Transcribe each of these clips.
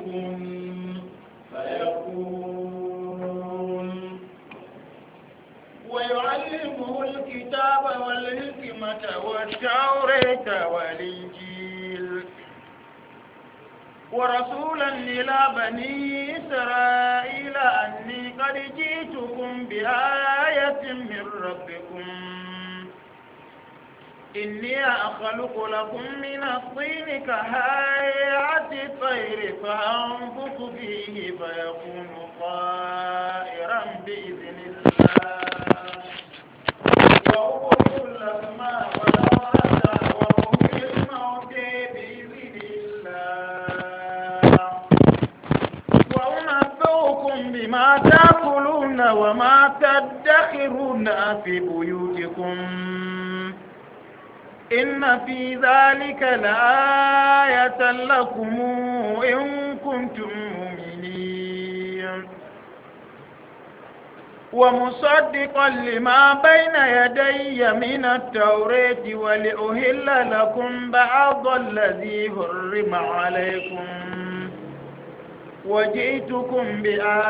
كن فيكون ويعلمه الكتاب والحكمة والتوراة والإنجيل ورسولا إلى بني إسرائيل أني قد جئتكم بآية من ربكم إني أخلق لكم من الطين كهيئة الطير فأنفخ فيه فيكون طائرا بإذن الله وأبرئ الأكمام والأبرص وأحيي الموتى بإذن الله وأنبئكم بما تأكلون وما تدخرون في بيوتكم إن في ذلك لآية لكم إن كنتم مؤمنين ومصدقا لما بين يدي من التوراة ولأهل لكم بعض الذي حرم عليكم وجئتكم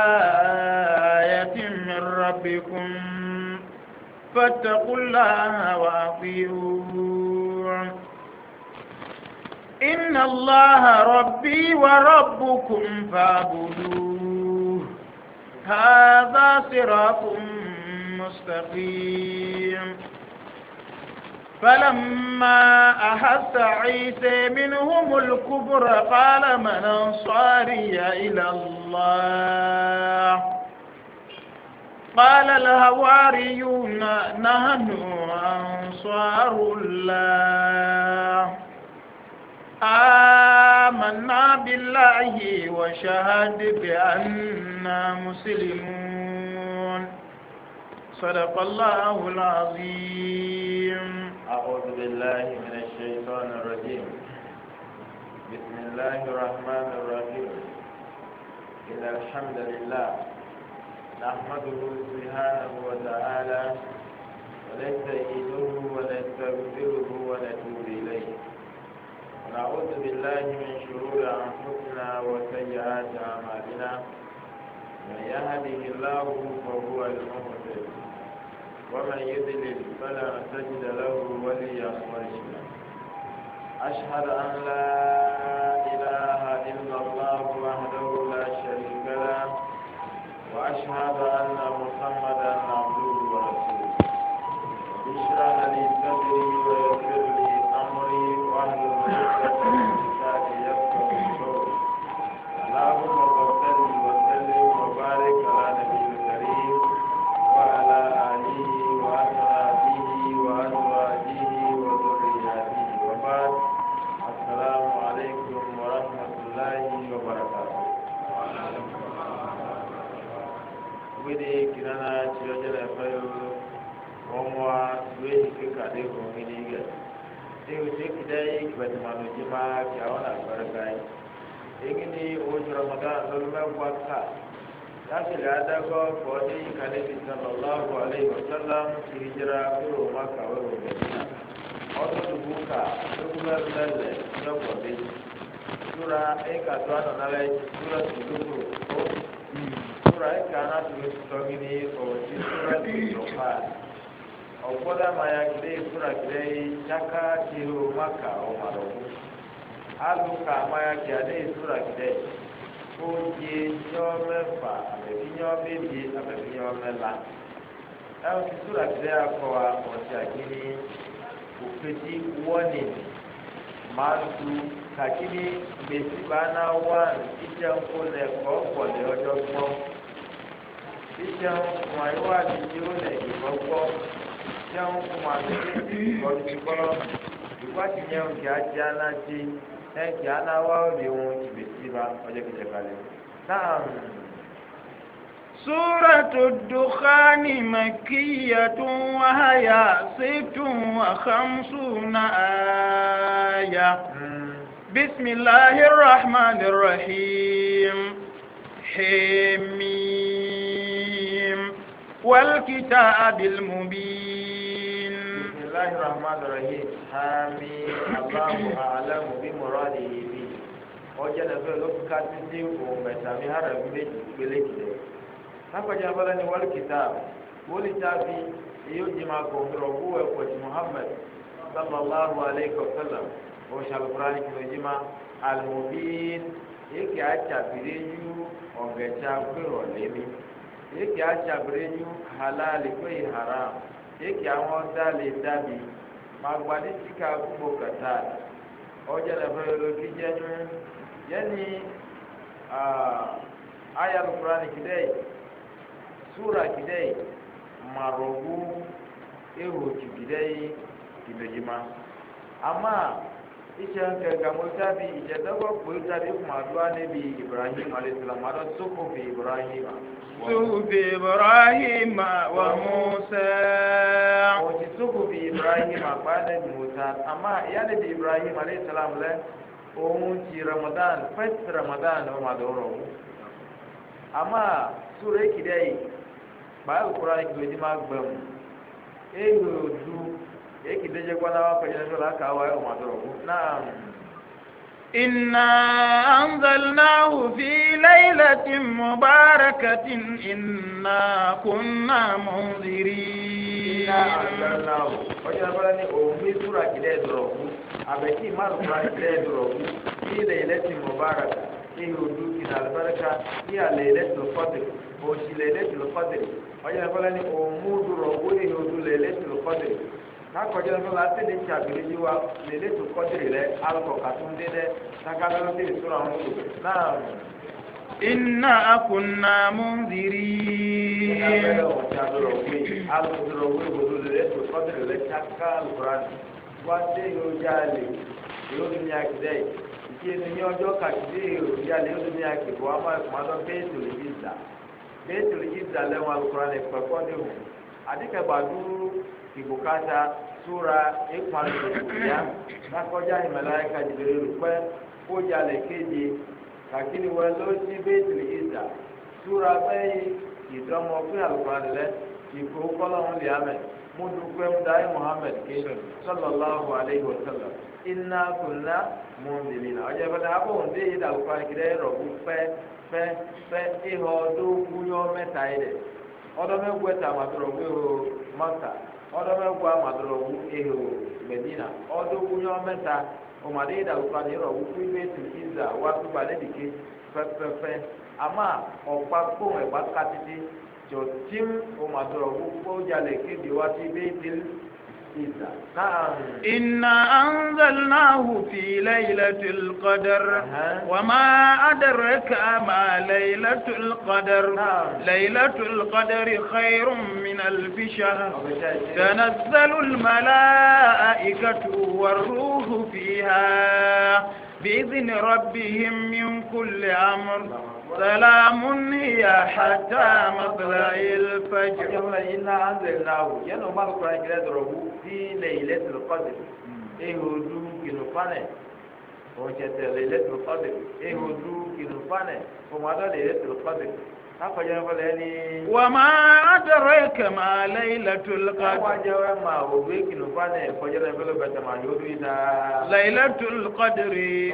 بآية من ربكم فاتقوا الله وأطيعون إن الله ربي وربكم فاعبدوه هذا صراط مستقيم فلما أحس عيسى منهم الكفر قال من أنصاري إلى الله قال الحواريون نحن أنصار الله آمنا بالله وشهد بأننا مسلمون صدق الله العظيم. أعوذ بالله من الشيطان الرجيم. بسم الله الرحمن الرحيم. إن الحمد لله نحمده سبحانه وتعالى ونستعينه ونستغفره ونتوب إليه ونعوذ بالله من شرور أنفسنا وسيئات أعمالنا من يهده الله فهو المهتد ومن يضلل فلا تجد له وليا مرشدا أشهد أن لا إله إلا الله وحده لا شريك له وأشهد أن محمدا عبده ورسوله اشرح لي صدري ويسر لي أمري واحلل عقدة من لساني يفقهوا قولي اللهم صل وسلم وبارك على نبي الكريم وعلى آله وأصحابه وأزواجه وذرياته وبعد السلام عليكم ورحمة الله وبركاته. wede kinana chirojere fayo omwa wehi kikade ko nginiga ewe tekidai kibatimano jima kiaona barakai egini ojo ramadan lolma waka yake ada ko kodi kalebi sallallahu alaihi wasallam hijra ko maka wa medina odo dubuka dubuka lalle yobo be sura eka twana nale sura tudubu sura kana tumitogini o sura tudofa okoda maya kide sura kide chaka tiru maka o maroku aluka maya kide sura kide oje nyomefa abekinyomebi abekinyomela ayo sura kide akowa otiakini upeti warning mantu kakini mesibana wan ijankole kokole ojogbo ìjẹun fún àyíwá àdìjí ó lẹ̀ ìgbọ́gbọ́ ìjẹun fún àdìjí ìgbọ́gbọ́ ìwádìí yẹn kì á jẹ́ alájí ẹ̀ kì á náà wá òde ohun ìbèsí bá ọjọ́ kìjẹ kalẹ̀. سورة الدخان مكية وهي 56 آية. بسم الله الرحمن الرحيم. حميم والكتاب المبين. بسم الله الرحمن الرحيم. حميم الله أعلم بمراده به. ọjà nàfẹ lọkùká títí òun mẹtàmí hàrà méjì pélé jìlẹ lápẹjọ abala ni wọlé kìtà wọlé tàbí èyí ó di máa kọ ọmọdé ọgbó ẹkọ tí muhammed sallallahu alayhi wa sallam òṣàlùkùránì kìlójúmá almobin èkì àtsàbìrẹ́yù ọ̀gẹ̀tsà gbèrò lẹ́mí èkì àtsàbìrẹ́yù halal pé haram èkì àwọn dálé dábì magbadé sika gbogbo kàtà ọjà nàfẹ lókè jẹnu yẹni ayalùkùránì kìdẹ́yì súra kìdẹ́yì marogu ehotu kìdẹ́yì kìlójúmá àmà ìṣe ń kẹ̀kẹ́ mọ́tàbí ìṣẹ̀dọ́gbọ̀ pé tàbí kùmàdúrà níbi ibrahim alayhisalaam adọ́ sókòfì ibrahim. sókòfì ibrahim wa musa. òtí sókòfì ibrahim àpáyé musa àmà ìyá níbi ibrahim alayhisalaam lẹ òun ti ramadan first ramadan ọmọdọ̀rọ̀ ọ̀hún. àmà sórí èkìdẹ́ yìí báyìí kúrò àìkúrò máa gbẹ̀mù èyí ò dùn. يكيد جوانا وكجنا لا كاوا وما درو نعم إنا أنزلناه في ليلة مباركة إنا كنا منذرين إنا أنزلناه وجنا فلاني أمي سورة كده درو أبكي ما سورة كده درو في ليلة مباركة إيه ودوكنا البركة هي ليلة القدر وش ليلة القدر وجنا فلاني أمي درو وإيه ودو ليلة القدر kakɔdze lɛ fɔlɔ ati ni tsa gbeli dzi wa lele tu kɔdiri lɛ alukɔ katunde dɛ kakala lɛ tiri sora ŋu tu naa. inna akunna munziri. ina bɛ lɛ ɔtsa dɔrɔ wui alu dɔrɔ wui wòdo lele tu kɔdiri lɛ tsaka alukura ni wate yóò dza le yóò duni akidɛ yi ìdí ẹni ọjọ kakidé yóò dza le yóò duni akidé wa ma kuma dɔ bɛɛ toli dzi za bɛɛ toli dzi za lɛ ŋu alukura ni kpɛkɔ de ŋu adikɛgbadu. Ibukata sura ikmaluya nakọjá ìmọ̀láyíká jìbìrì rúpẹ́ ó jalè kéde kàkiri wọn ló ti bẹ́ẹ̀tì ìzà sura bẹ́ẹ̀ ìdánmọ̀ fún àlùfáàdì rẹ ìkó kọ́lọ́hún lìámẹ̀ múdùkú ẹ̀múdáyé muhammed kéde sọlọ́láhu aleyhi wa sallam iná kùnà múndìlì náà ọjọ́ ìfẹ́ náà bọ̀ ń dé ìdá àlùfáàdì kìdẹ́ rọ̀bù fẹ́ ihò ọdún kúnyọ́ mẹ́ta yìí dẹ̀ ọdún mẹ́gbẹ́ta màtúrọ̀ wíwò mọ́ta. ọdọ mẹwàá màdúrọwù ehò mẹdínà ọdọ wúnyọ mẹta ọmọdé ìdàgbàsókè ní ìrọwù fún ibẹ tù ìzà wà túbà lẹdìké pẹpẹpẹ àmà ọgbà gbóhùn ẹgbà kàtìtì tó tím ọmọdúrọwù kpọjálẹ kéde wá sí ibẹ tìl ìzà náà. iná anzalnahu fi laylatul qadar wàmà adaraka ma laylatul qadar laylatul qadar khayrun min alfi shahr tanazzalul malaa'ikatu warruhu fiha بإذن ربهم من كل أمر سلام هي حتى مطلع الفجر. إنا أنزلناه ينو ما القرآن كده ضربه في ليلة القدر. إيه هدوء كنوفانه وجت ليلة القدر. إيه هدوء كنوفانه وما ليلة القدر. وما أدرك ما ليلة القدر. ليلة القدر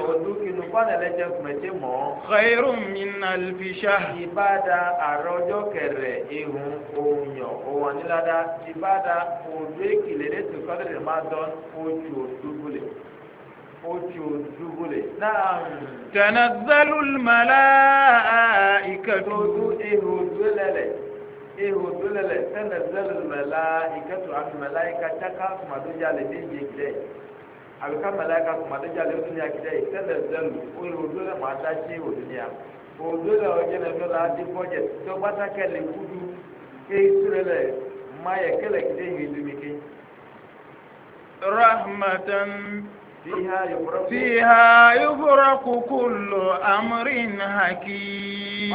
خير من ألف شهر. ìbádà àròjọ kẹrẹ ihun oòyàn òwò nílada ìbádà òdú èkìlẹ̀ lẹ́tù kọ́dẹ̀rẹ̀ máa dán ojú òdúgbòlẹ̀. تنزل الملائكة تنزل الملائكة عن الملائكة تكا كما دجا لديجي كده أبكا ملائكة كما دجا لدنيا كده تنزل ويهودولا ما تاشي ودنيا ودولا وجنا دولا دي بوجت تو باتا كله كودو كيسرله ما يكله كده يدمكي رحمة فيها يفرق كل أمر حكيم.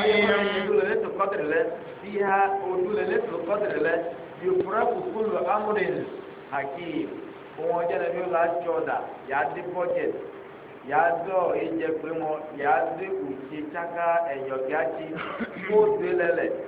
فيها ليلة القدر يفرق كل أمر حكيم. wọ́n jẹ́ ẹni ọ̀la ṣọ́ọ̀dà yàá dé budget yàá dọ̀ ẹ̀jẹ̀ pé mọ́ yàá dé òkè tsaka ẹ̀yọ̀ kíákí bó dé lẹ́lẹ̀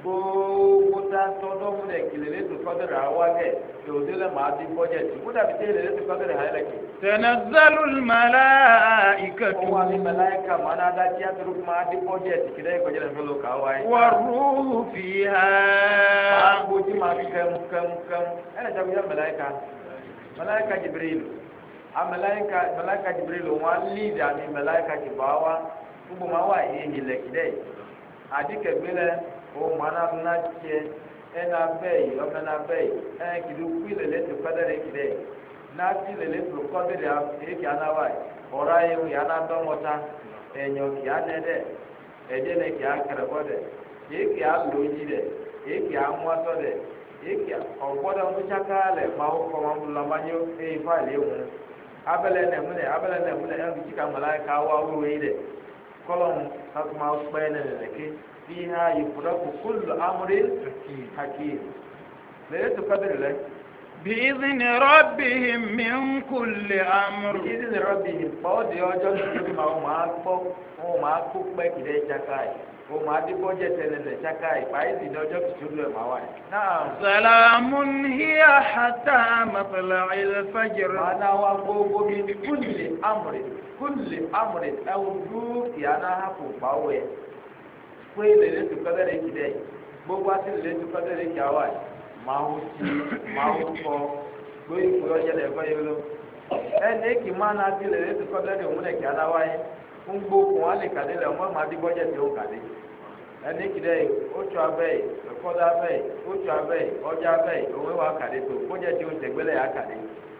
gbogbo ta tọdọ mu lẹ kele lẹtu kọdẹrẹ awa gẹ tòde lẹ maa di bọjẹti kódà bi tẹ lẹtu kọdẹrẹ ha lẹ kẹ. tanazzalu almalaikatu. ó wà ní mẹláyìíká mọ náà dá tí a tó máa di bọjẹti kí lẹyìn kọjá lẹfẹ ló kà wá yìí. warruhu fiha. máa gbójú máa fi kẹm ẹnna jẹ́ kó mẹláyìíká jibril a mẹláyìíká jibril wọn lídìí àmì mẹláyìíká jibawa gbogbo máa wà yìí lẹ kìdẹ́ àdìkẹ̀gbẹ́ lẹ o mana na tse ena bɛyi ɔmɛna bɛyi ɛn kiri kui lele to kɔdɛ de kiri n'ati lele to kɔdɛ de eke anawa ɔra yi o yana dɔmɔta ɛnyɔ kia nɛ dɛ ɛdiɛ ne kia kɛrɛ bɔ dɛ eke alo yi dɛ eke amuatɔ dɛ eke ɔgbɔdɔ ŋutsaka lɛ mawo kɔma lamanyo eye fa le ŋu abɛlɛ nɛmunɛ ɛn kutsi kamala ka wa wo yi dɛ kɔlɔn kakuma kpɛ nɛ lɛ فيها يفرق كل أمر حكيم ليلة القدر له بإذن ربهم من كل أمر. بإذن ربهم بعد يوجد ما هو ما كوك بكده شكاي هو ما دي بوجة تنين شكاي فايز يوجد كتير ما واي. نعم. سلام هي حتى مطلع الفجر. أنا وأبوه من كل أمر أو دوك يانا هكو باوي. pé lèlè tó kọ́dọ̀ lè kí dẹ́ gbogbo àti lèlè tó kọ́dọ̀ lè kí àwa máa ń kọ́ gbé ìpè ọjà lè kọ́ yẹn lọ. ẹnì kì máa ná sí lèlè tó kọ́dọ̀ lè òun lè kí aláwa yẹn ń gbókun wọn lè kàdé lẹ wọn máa dí bọ́jẹ̀ tí ó kàdé. ẹnì kì dẹ́ ó tún abẹ́ yìí ẹ̀kọ́dọ̀ abẹ́ yìí ó tún abẹ́ yìí ọjà abẹ́ yìí òun wà kàdé tó bọ́jẹ̀ tí ó tẹ̀gbẹ́lẹ̀ yà kàdé.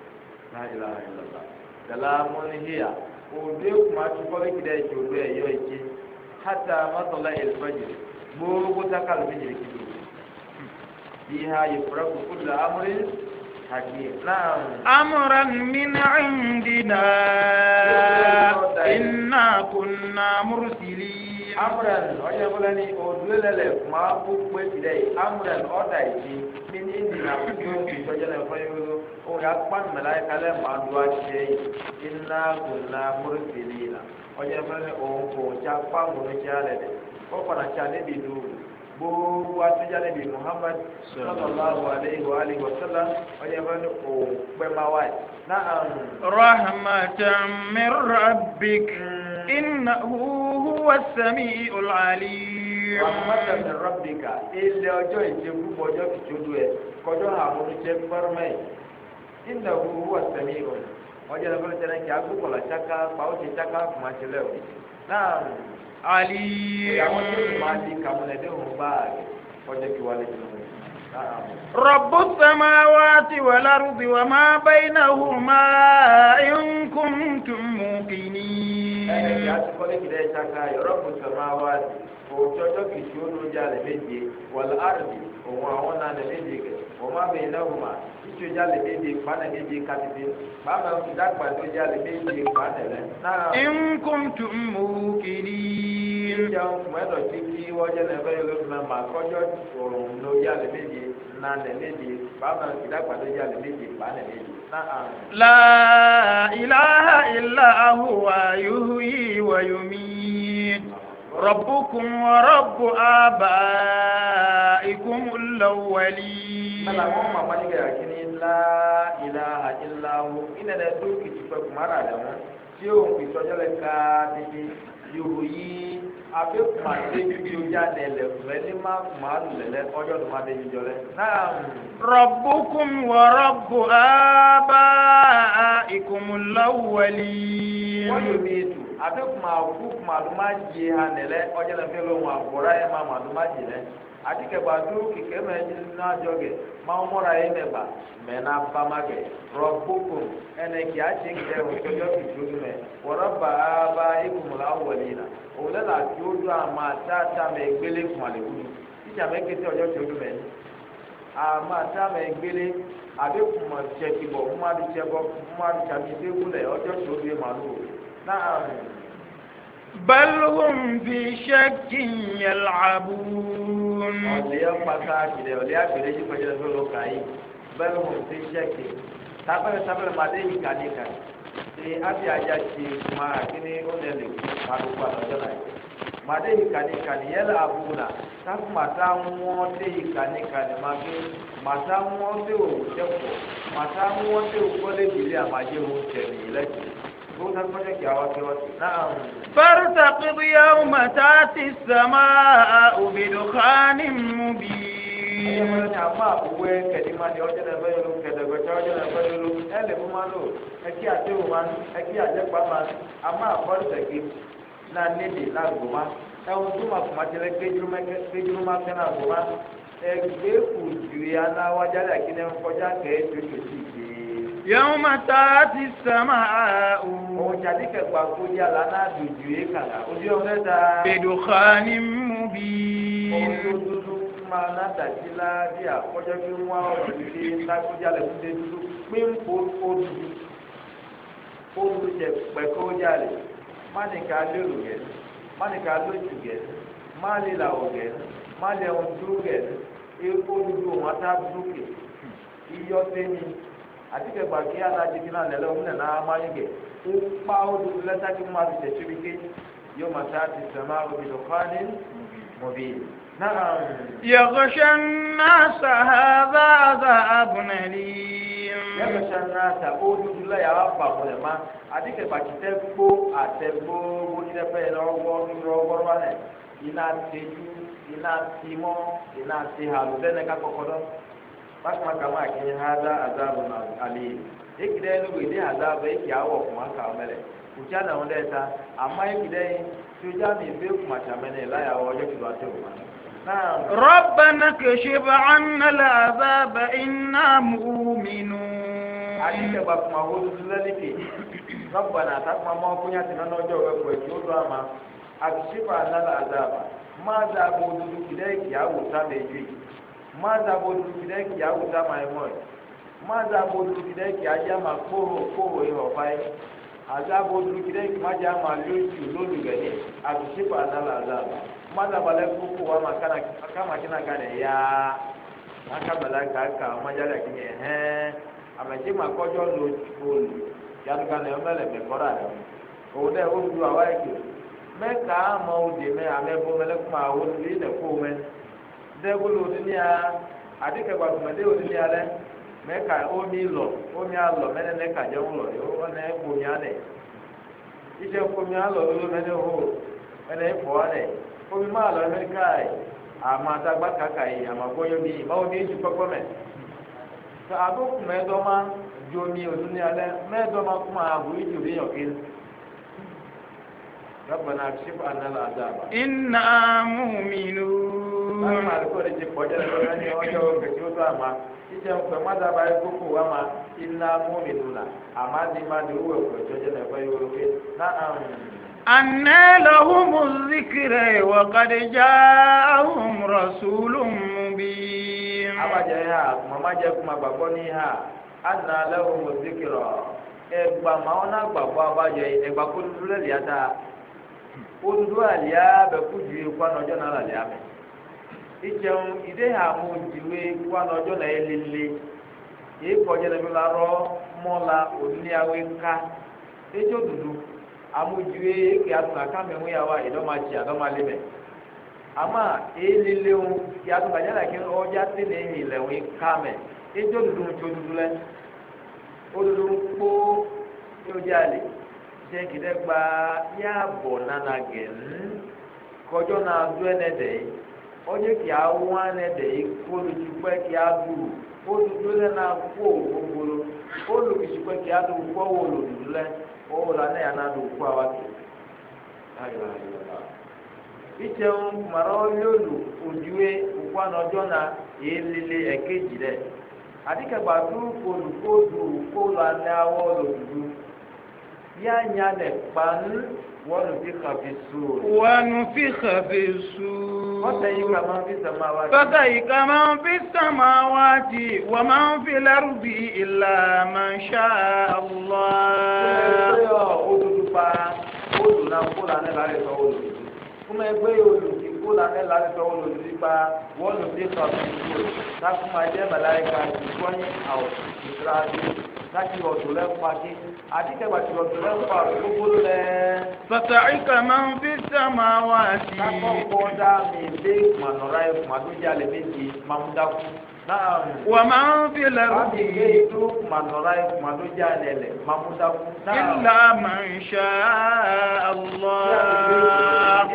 dàlá mọ́nìhíyà òde kùmà tún kọ́lé kì dẹ́ ìjòdó ẹ̀yọ́ ìjì hata matala ilfajir gbogbo takal fijir kidu fiha yufraku kullu amrin hakim na'am amran min indina inna kunna mursilin amran oye bolani odulele ma bu pe tidai amran oda iji min indina kujo kijojele fayo o ya pan malaika le ma duwa che inna kunna mursilin ọjọ́ fẹ́lẹ́ òun kò já pàmò ní kíálẹ̀ dẹ̀ ó padà já níbi ìlú gbogbo atúnjá níbi muhammad sallallahu alayhi wa sallam ọjọ́ fẹ́lẹ́ òun pẹ́ máa wáyé. rahmatan min rabbik innahu huwa as-sami'ul alim. rahmatan min rabbika ilé ọjọ́ ìjẹ́kú ọjọ́ kìtúndú ẹ̀ kọjọ́ àwọn oníṣẹ́ fẹ́rẹ́mẹ́ innahu huwa as-sami'ul ọjọ́ ìlú tẹ́lẹ̀ kí agbó kọ̀lá tsaka pàwọ́ ti tsaka kuma ti lẹ̀ o. náà ali. ìyàwó tó ti máa di kàmúlẹ̀ dé òun báyìí ọjọ́ kí wà lè jẹun. rọ̀bù sàmáwáti wà lárúbi wà má baynahuma in kuntum muqinin. ẹnì kí a ti kọ́lé kìlẹ̀ tsaka yọ rọ̀bù sàmáwáti òtún ọjọ́ kìí tí ó ló jà lè méje wàlá àrùbí òun àwọn náà lè méje kẹ wọ́n má baynahuma tí o jalè méje kpanẹ méje katiti bàbá mi dàgbà tó jalè méje kpanẹ lẹ. in kuntum muqinin. ìjà mẹ́tọ̀ tí kí wọ́n jẹ́ lẹ́fẹ́ yóò lóṣù náà máa kọjọ́ òrùn ló jalè méje nànẹ méje bàbá mi dàgbà tó jalè méje kpanẹ méje. la ilaha illa huwa yuhyi wa yumiit. ربكم ورب آبائكم الأولين. لا إله إلا هو إن ندوك تفك مرة لهم شيء في سجل كاتبي يهوي abe kumade bibiya lele mɛli ma kumadu lele ɔjɔ dumade jijɔ lɛ. rabbukum wa rabbu abaikumul awwalin. wọ́n yóò mi tu abe kumadu ma dzi ha lele ɔjɔ lɛ fɛn lɛ ŋun agbɔra yɛ ma kumadu ma dzi lɛ ati kɛgba du keke mɛ n'adzɔ gɛ ma mɔra yɛ mɛ ba mɛ na ba ma gɛ rabbukum ɛnɛ kì á tsi kɛ o tɔjɔ kìtó mɛ wa rabbu abaikumul awwalin òun lẹ́la tí ó dún àmà àtàtà mẹ́ gbélé fún àlèkùn títí àmẹ́ kété ọjọ́ tí ó dún mẹ́ àmà àtà mẹ́ gbélé àbẹ́kùnmọ̀ tsẹ̀kìbọ̀ fúnmadì tsẹ̀bọ̀ fúnmadì tsàbí dégúnlẹ̀ ọjọ́ tí ó dún màlúù náà. bal hum fi shakkin yal'abun. ọ̀lẹ́ pàtàkì rẹ̀ ọ̀lẹ́ àgbèrè yìí pẹ̀lú ẹgbẹ́ ló kà yìí bal hum fi shakkin tábẹ́rẹ́ màdé yìí kà ní kà yìí. Ṣé àbí ajá ti máa kíní ó lè lè kú àdúgbò àtọ́jọ́ náà yìí? màdé ìkànnìkànnì yẹn là abúlà káfí màtá wọn dé ìkànnìkànnì màgbé màtá wọn dé òwúdẹ́pọ̀ màtá wọn dé òkọ́lébìlì àmàjẹ́ òun tẹ̀lé ìlẹ́kì tó dákọ́jẹ́ kí àwọn kí wọ́n ti náà. فارتقب يوم تأتي السماء بدخان مبين. àmọ́ àbúwé kẹ̀dìmánì ọjọ́ náà fẹ́ yọlú kẹ̀dẹ̀gbẹ̀tẹ̀ ọjọ́ náà fẹ́ yọlú ẹ̀lẹ́ fún máa lò ẹ̀kí àdéhùn máa ẹ̀kí àjẹpá máa àmọ́ àbọ̀lùsẹ̀kì náà níbi lágbòmá ẹ̀hún tó máa kùmà tẹ́lẹ̀ gbẹ́dúró máa fẹ́ náà gbòmá ẹ̀gbẹ́ kùjù yà náà wájà lẹ́kí náà kọjá kẹ́ẹ́ tó tó ti dé. يوم تأتي السماء بدخان مبين. máa ná dàjílá bí àkọ́jọ́ bí wọ́n á òdìdí lágbójálẹ̀ fún dé dúdú pé ń po olùdú jẹ pẹ̀kọ́ jálẹ̀ má ní ká lérò gẹ̀ má ní ká lójú gẹ̀ má lè làwọ̀ gẹ̀ má lè ohun dúró gẹ̀ olùdú wọn tá dúkè iyọ́ sẹ́ni àti kẹgbà kí alájí kí náà lẹ́lẹ́ òun nà á máa ń gẹ̀ ó pa olùdú lẹ́tà kí wọ́n máa fi tẹ̀sí wípé yóò máa tá ti sẹ́mà òbílò kọ́ni mọ̀bí. يغشى الناس هذا عذاب أليم. يغشى الناس أولو لا يعرف ما أديك بكتبو أتبو ونفع لوغور وانا إنا تيجو إنا تيمو إنا تيهالو دنك كوكودو بكما كما كي هذا عذاب أليم. ekide enu wede azaba eki awo kuma ka omele ucha na ondeta ama ekide tuja mi be kuma chamene la ya oje kiba te kuma. ربنا كشف عنا العذاب إنا مؤمنون. عليك بكم أقول لك ربنا تكما ما كنا تنانوجا وكويتو أما أكشف عنا العذاب ماذا بود كذلك يا وسامي ماذا بود كذلك يا وسامي موي ماذا بود كذلك يا جماعة كورو يهوفاي عذاب بود كذلك ما جماعة لولو غني أكشف عنا العذاب mada balaiku wa makana kama kina gane ya aka balaka aka majala kinye amaji makojo lo school yan gane omele me kora o de o du awaike me ka ma o de me amebo mele kuma o li ne ko me de gulu dunia adike gba kuma de o dunia le me ka o mi alo me ne ka je ulo o ne ko mi ane ije ko mi alo lo me de ho me ne ko ane omi máa lọ amẹ́ríkà ẹ̀ àmọ́ àtàgbà kàkà yìí àmọ́ àgbọ̀yọ̀ mi ìmáwó ní ìjù pẹ́pọ́ mẹ́. àbókù mẹ́ẹ̀dọ́mà ju omi òdún ní alẹ́ mẹ́ẹ̀dọ́mà kú máa wù í jù léyàn kí. ربنا اكشف عنا العذاب إنا مؤمنون. báwo máa lóko lè ti pọ̀jọ́ lọ́wọ́ ní ọjọ́ kẹ̀kẹ́ ó tó àmà ìjẹ́ nǹkan má dábàá ikúkú wa ma iná mu'minuna àmà ní má ní owó ẹ̀kọ́ ìjọ́jọ́ náà fẹ́ yóò lókè náà. أنى لهم الذكر وقد جاءهم رسول مبين. أبجاها ماما جاكم أبغونيها أنى لهم الذكر ẹgbà máa ná gbàgbọ́ abájọ ẹgbà kó dúdú lẹ́lẹ́ yàtá kó dúdú àlìyá bẹ kú ju ikú ànájọ́ náà làlẹ́ àmì ìjẹun ìdè àmú ìdìwé ikú ànájọ́ náà yẹ lélẹ̀ yìí kọjá lẹ́bi la rọ mọ́la òdìníyàwó ká ẹjọ́ dúdú amujuwe ke atuna kame ŋu ya wa idɔmatsi adɔmalime ama elele ŋu ke atuna nyala ke ɔdza te ne yi le ŋu kame edzo dudu ŋu tso dudu lɛ odudu ŋu kpo yodza li tse kele gba ya bɔ nana gɛn kɔdzɔ na do ɛnɛ dɛ yi ɔdze ke awu ɛnɛ dɛ yi kó lutsu kpɛ ke adu odudu lɛ na kó gbogbolo olùkìsì kpɛ ke adu kó wolo dudu lɛ. o la ne yana do ku awake ayo itẹun mara lolu ojuwe ukwa n'ọjọ na elele ekeji rẹ adikẹgba du kolukodu kola ne awọ lòdùdú ya nya ne kpanu wọnú fi kàfi su. wọnú fi kàfi su. wọ́tẹ̀ yìí kà máa ń fi sàmà wá. wọ́tẹ̀ yìí kà máa ń fi sàmà wá ti wọ́n máa ń fi lẹ́rù bí ilà máa ń ṣá Allah. kúmẹ̀ gbé òdùdú pa òdù náà kóla ní láti sọ òdùdú. kúmẹ̀ gbé òdùdú kóla ní láti sọ òdùdú pa wọ́nú fi kàfi su. káfíńmá jẹ́ mẹ́láyìíká ìfọ́yín àwọn ìtura láti ọ̀dọ̀ lẹ́kọ̀ọ́ àti àdìkẹ́gbà tí ọ̀dọ̀ lẹ́kọ̀ọ́ gbogbo lẹ́. فصعق من في السماوات. kakọ̀kọ̀ dá mi dé mànọ́ra ẹ̀ màdójà lè méjì máa ń dákú. ومن في الأرض إلا من شاء الله.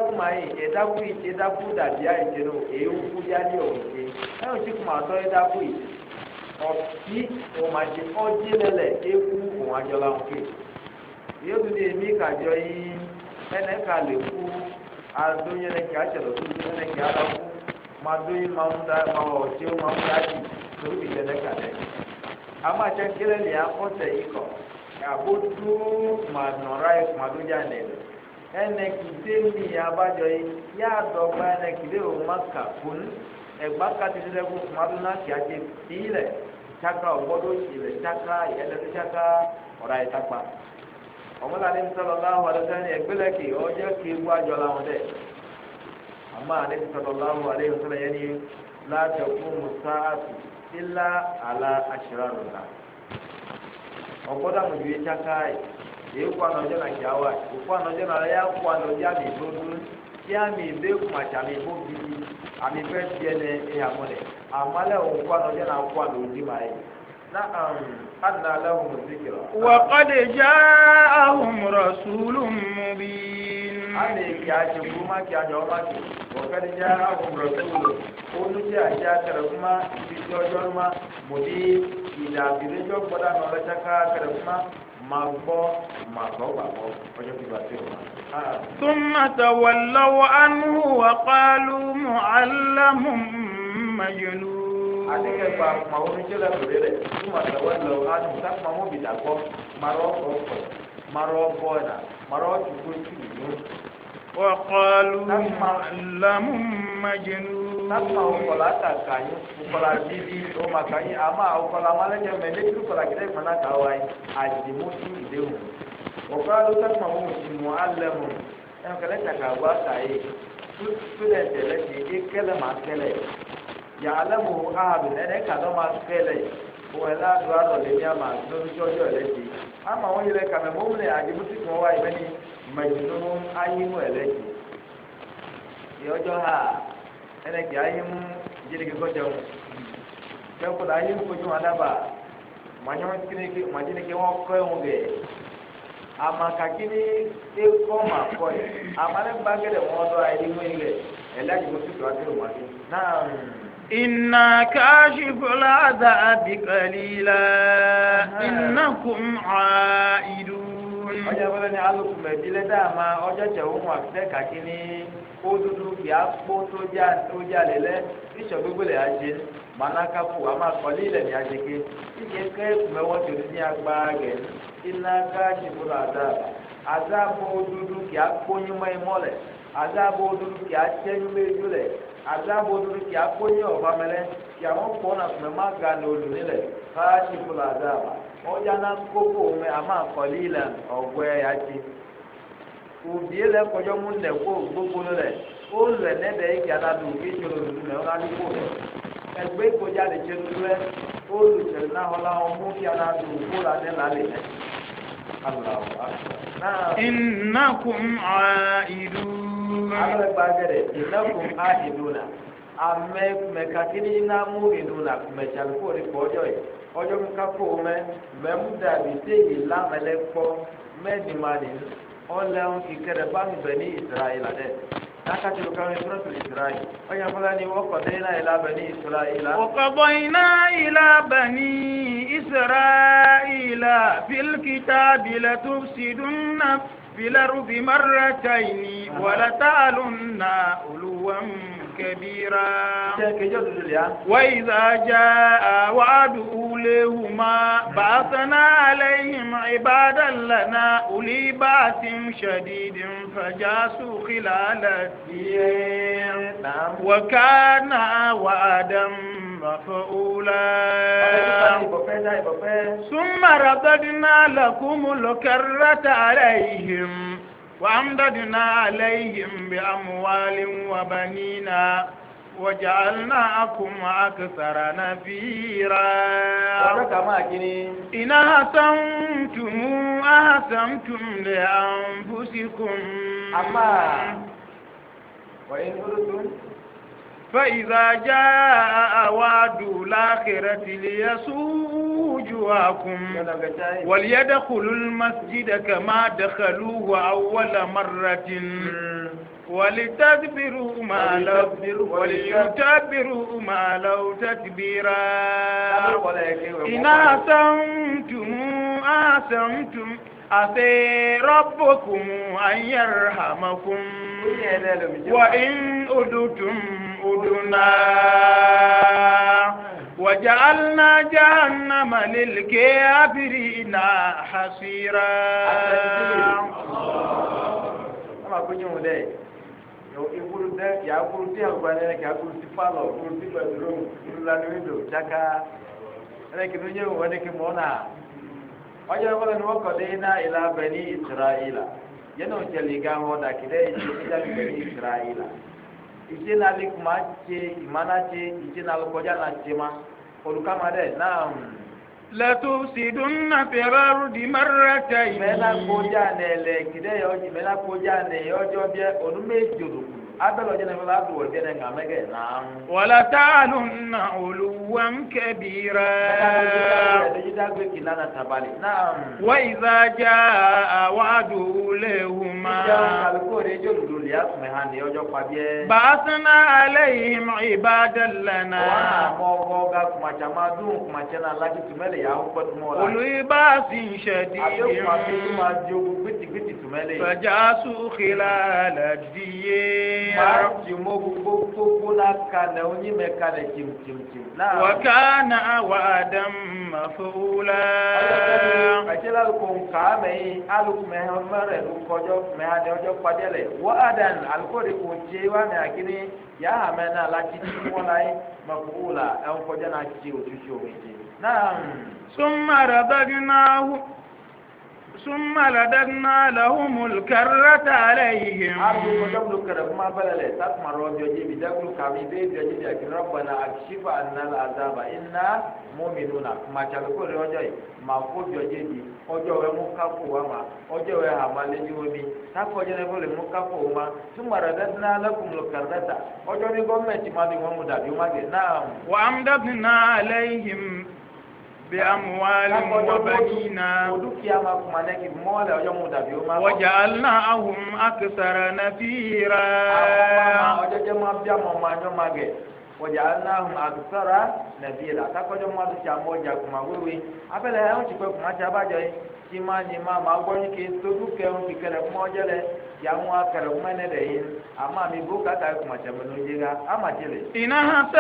ọtí òmàjì ọdínlẹlẹ ewu òun àjọlá òkè yóò tún lè mí kàjọ yín ẹnẹka lè kú adóyẹnẹkì àjọlọ tó dóyẹnẹkì aláwọ máa dóyìn máa ń dá máa ọtí ó máa ń dájì lórí ìjẹnẹkà lẹ amájẹ kílẹ lè akọsẹ yìí kọ àbójú máa nọra ẹ máa dójà nílẹ ẹnẹkì délì abájọ yìí yá àdọgba ẹnẹkì lè òun má kà fún ẹgbà kàtí lẹkùn máa dún náà kí á jẹ ìlẹ tsaka ọgbọdọ ìlẹ tsaka ìyẹlẹbi tsaka ọ̀rọ̀ ayé takpa ọmọdé sọlọ láwọn alẹ́sẹ̀ ní ẹgbẹ́lẹ́ kì ọjọ́ kì í wá jọ láwọn dẹ àmọ́ alẹ́ sọlọ láwọn alẹ́ sọlọ yẹn ni látẹ̀kùn musaasi ilá àlà àṣírárò náà ọgbọdọ àwọn ìwé tsaka yìí kó ànàjọ náà kí á wá kó ànàjọ náà yà kó ànàjọ àmì ìdódó tí àmì ìbé kùmàtsà àmì ìbó bìbí àmì fẹ́ tiẹ̀ ní ìyàmú rẹ̀ àmàlẹ́ òun kó ànàjọ náà kó ànàjọ máa yìí. نعم أن لهم الذكر وقد جاءهم رسول مبين عليك يا شبوما يا جوماك وقد جاءهم رسول قولوا يا شاكركما في جوجرما مبين إذا بيجوا قد نولتك كركما ثم تولوا عنه وقالوا معلم مجنون adeke gba kuma wo ni tsele lori rẹ kuma tẹwẹ lọ anu sakuma mo bi da kọ marọ ọkọ marọ bọna marọ tukọ tu nu. وقالوا معلم مجنون. sakuma ọkọla ta kanyi ọkọla bibi ọma kanyi ama ọkọla malẹjẹ mẹ ne turu kọla kẹlẹ fana ka wa yi adimutu idewu ọkọla sakuma mo ti mu alẹmu ẹn kẹlẹ tsaka gba ta ye student ẹlẹ ti ekele ma kẹlẹ. yàlẹ́mu ahàbì ẹ̀ẹ́dẹ́ kàdọ́ máa kẹ́lẹ̀ wọ́n ẹ̀la do alọ̀ lé ní àmà lórí ọjọ́ ẹ̀lẹ́dì àmà wọ́n yẹlẹ̀ kàmẹ́ mọ́múlẹ̀ àdìmúsí kí wọ́n wá ibẹ̀ ní mẹ̀jìnnú ayémú ẹ̀lẹ́dì ìyọjọ́ ha ẹnẹ́kì ayémú ìjẹ́nìkì kọjá wọn kẹ́kọ̀ọ́ ayémú kojú wọn dábà màjínìkì wọn kọ́ ẹ̀hún gẹ̀ àmà kàkíní ẹ̀kọ́ mà kọ́ ẹ̀ àmà lẹ́gbàá gẹ̀dẹ̀ wọn dọ́ ayémú yìí gẹ̀ ẹ̀lẹ́dì إنا كاشف العذاب قليلا إنكم عائدون. ọjọ́ ìwọlé ni alùpùpù ẹ̀dílé dáàmà ọjọ́ ìṣẹ̀wọ̀n wọn àfẹ́ kàkíní ó dúdú kì á kpó tó já lélẹ̀ ìṣọ̀ gbogbo lè ṣe manakafu àmà kọ́lí ilẹ̀ ní àṣekè ìṣe kẹ́kùmẹ́wọ́ tó ní agbá gẹ̀ iná káṣífù àzáàbò dúdú kì á kpóyúmọ́ ìmọ̀lẹ̀ àzáàbò dúdú kì á tẹ́yúmọ́ ìjúlẹ̀ azabo dúró kí akónyé ọba mẹlẹ kí àwọn kpọ́nà kùmẹ má ga ní olù nílẹ̀ káàsì fúlọ̀ azaba ọjà náà kókó mẹ àmà kọ́lí ilẹ̀ ọ̀gbẹ́ yàtí òbí lẹ kọjọ́ mú lẹ kó gbogbo lẹ ó lẹ nẹ́bẹ̀ yìí kí anadu kí ìṣòro lulu lẹ ọ̀nà àdúgbò lẹ ẹgbẹ́ ìkọjá lè tse lulu lẹ ó lù tẹ̀lé náà ọ̀la ọmú kí anadu kó la ní lálẹ́ lẹ. إنكم عائدون. على بعدين إنكم عائدون. ame mekakini na murinuna kumechalukuri kojoi ojo mkako me memuda bitei la melekpo medimani oleon kikere bani bani Israel ade nakati lukame suratul Israel oya fulani waqadaina ila bani Israel وقضينا إلى بني إسرائيل في الكتاب لتفسدن في الأرض مرتين ولتعلن علوا كبيرا وإذا جاء وعد أوليهما بعثنا عليهم عبادا لنا أولي بأس شديد فجاسوا خلال الدير وكان وعدا مفعولا ثم رددنا لكم الكرة عليهم وأمددنا عليهم بأموال وبنينا وجعلناكم أكثر نفيرا إن أحسنتم لأنفسكم وإن أردتم فإذا جاء وعد الآخرة ليسوءوا وجوهكم وليدخلوا المسجد كما دخلوه أول مرة ولتدبروا ما لو تدبيرا إن أحسنتم عسى ربكم أن يرحمكم وإن أدتم أدنا وجعلنا جهنم للكافرين حصيرا ikuru dɛ yakuru ti agbani ɛnɛ yakuru ti palɔ kuru ti gbɛduro kuru la nuyi do tsaka ɛnɛ kinu nye wo ɛnɛ ki mɔna ɔdze wɔlɛ nu wɔkɔ de ina ila bɛni israila yɛnɛ o tsɛli ga wɔ daki dɛ ita bi bɛni israila itse na li kuma tse imana tse itse na lukɔdza na tse ma olukama dɛ naam. لتفسدن في الأرض مرتين mena koja nele kide yoji mena koja ne yojo bie onume juru abelo jene mela adu wo jene ngamege na ولا تعلن علوا كبيرا وإذا جاء وعد لهما بعثنا عليهم عبادا لنا أولي بأس شديد فجاسوا خلال الديار وكان وعدا مفعولا ثم رددنا لهم الكرة عليهم ربنا اكشف عنا العذاب إنا مؤمنون ما تلقوا رجاي ما فوق جدي ojo we mu kafu wa ma ojo we ha ma leji omi ta ko je ne bole mu kafu ma thumma radadna lakum al-karrata ojo ni government ma bi won mu da bi ma ge na wa amdadna alaihim بأموال وبنين وجعلناهم أكثر نفيرا وجعلناهم أكثر نفيرا تاكوجو ما تشامو جاكما ويوي أبدا يوم تكوي كما تشاباجي كما نما ما غوني كي تدو كيون كيكره موجله يامو أكره منده أما ميبوكا كما تشامنو جيغا أما جيلي إن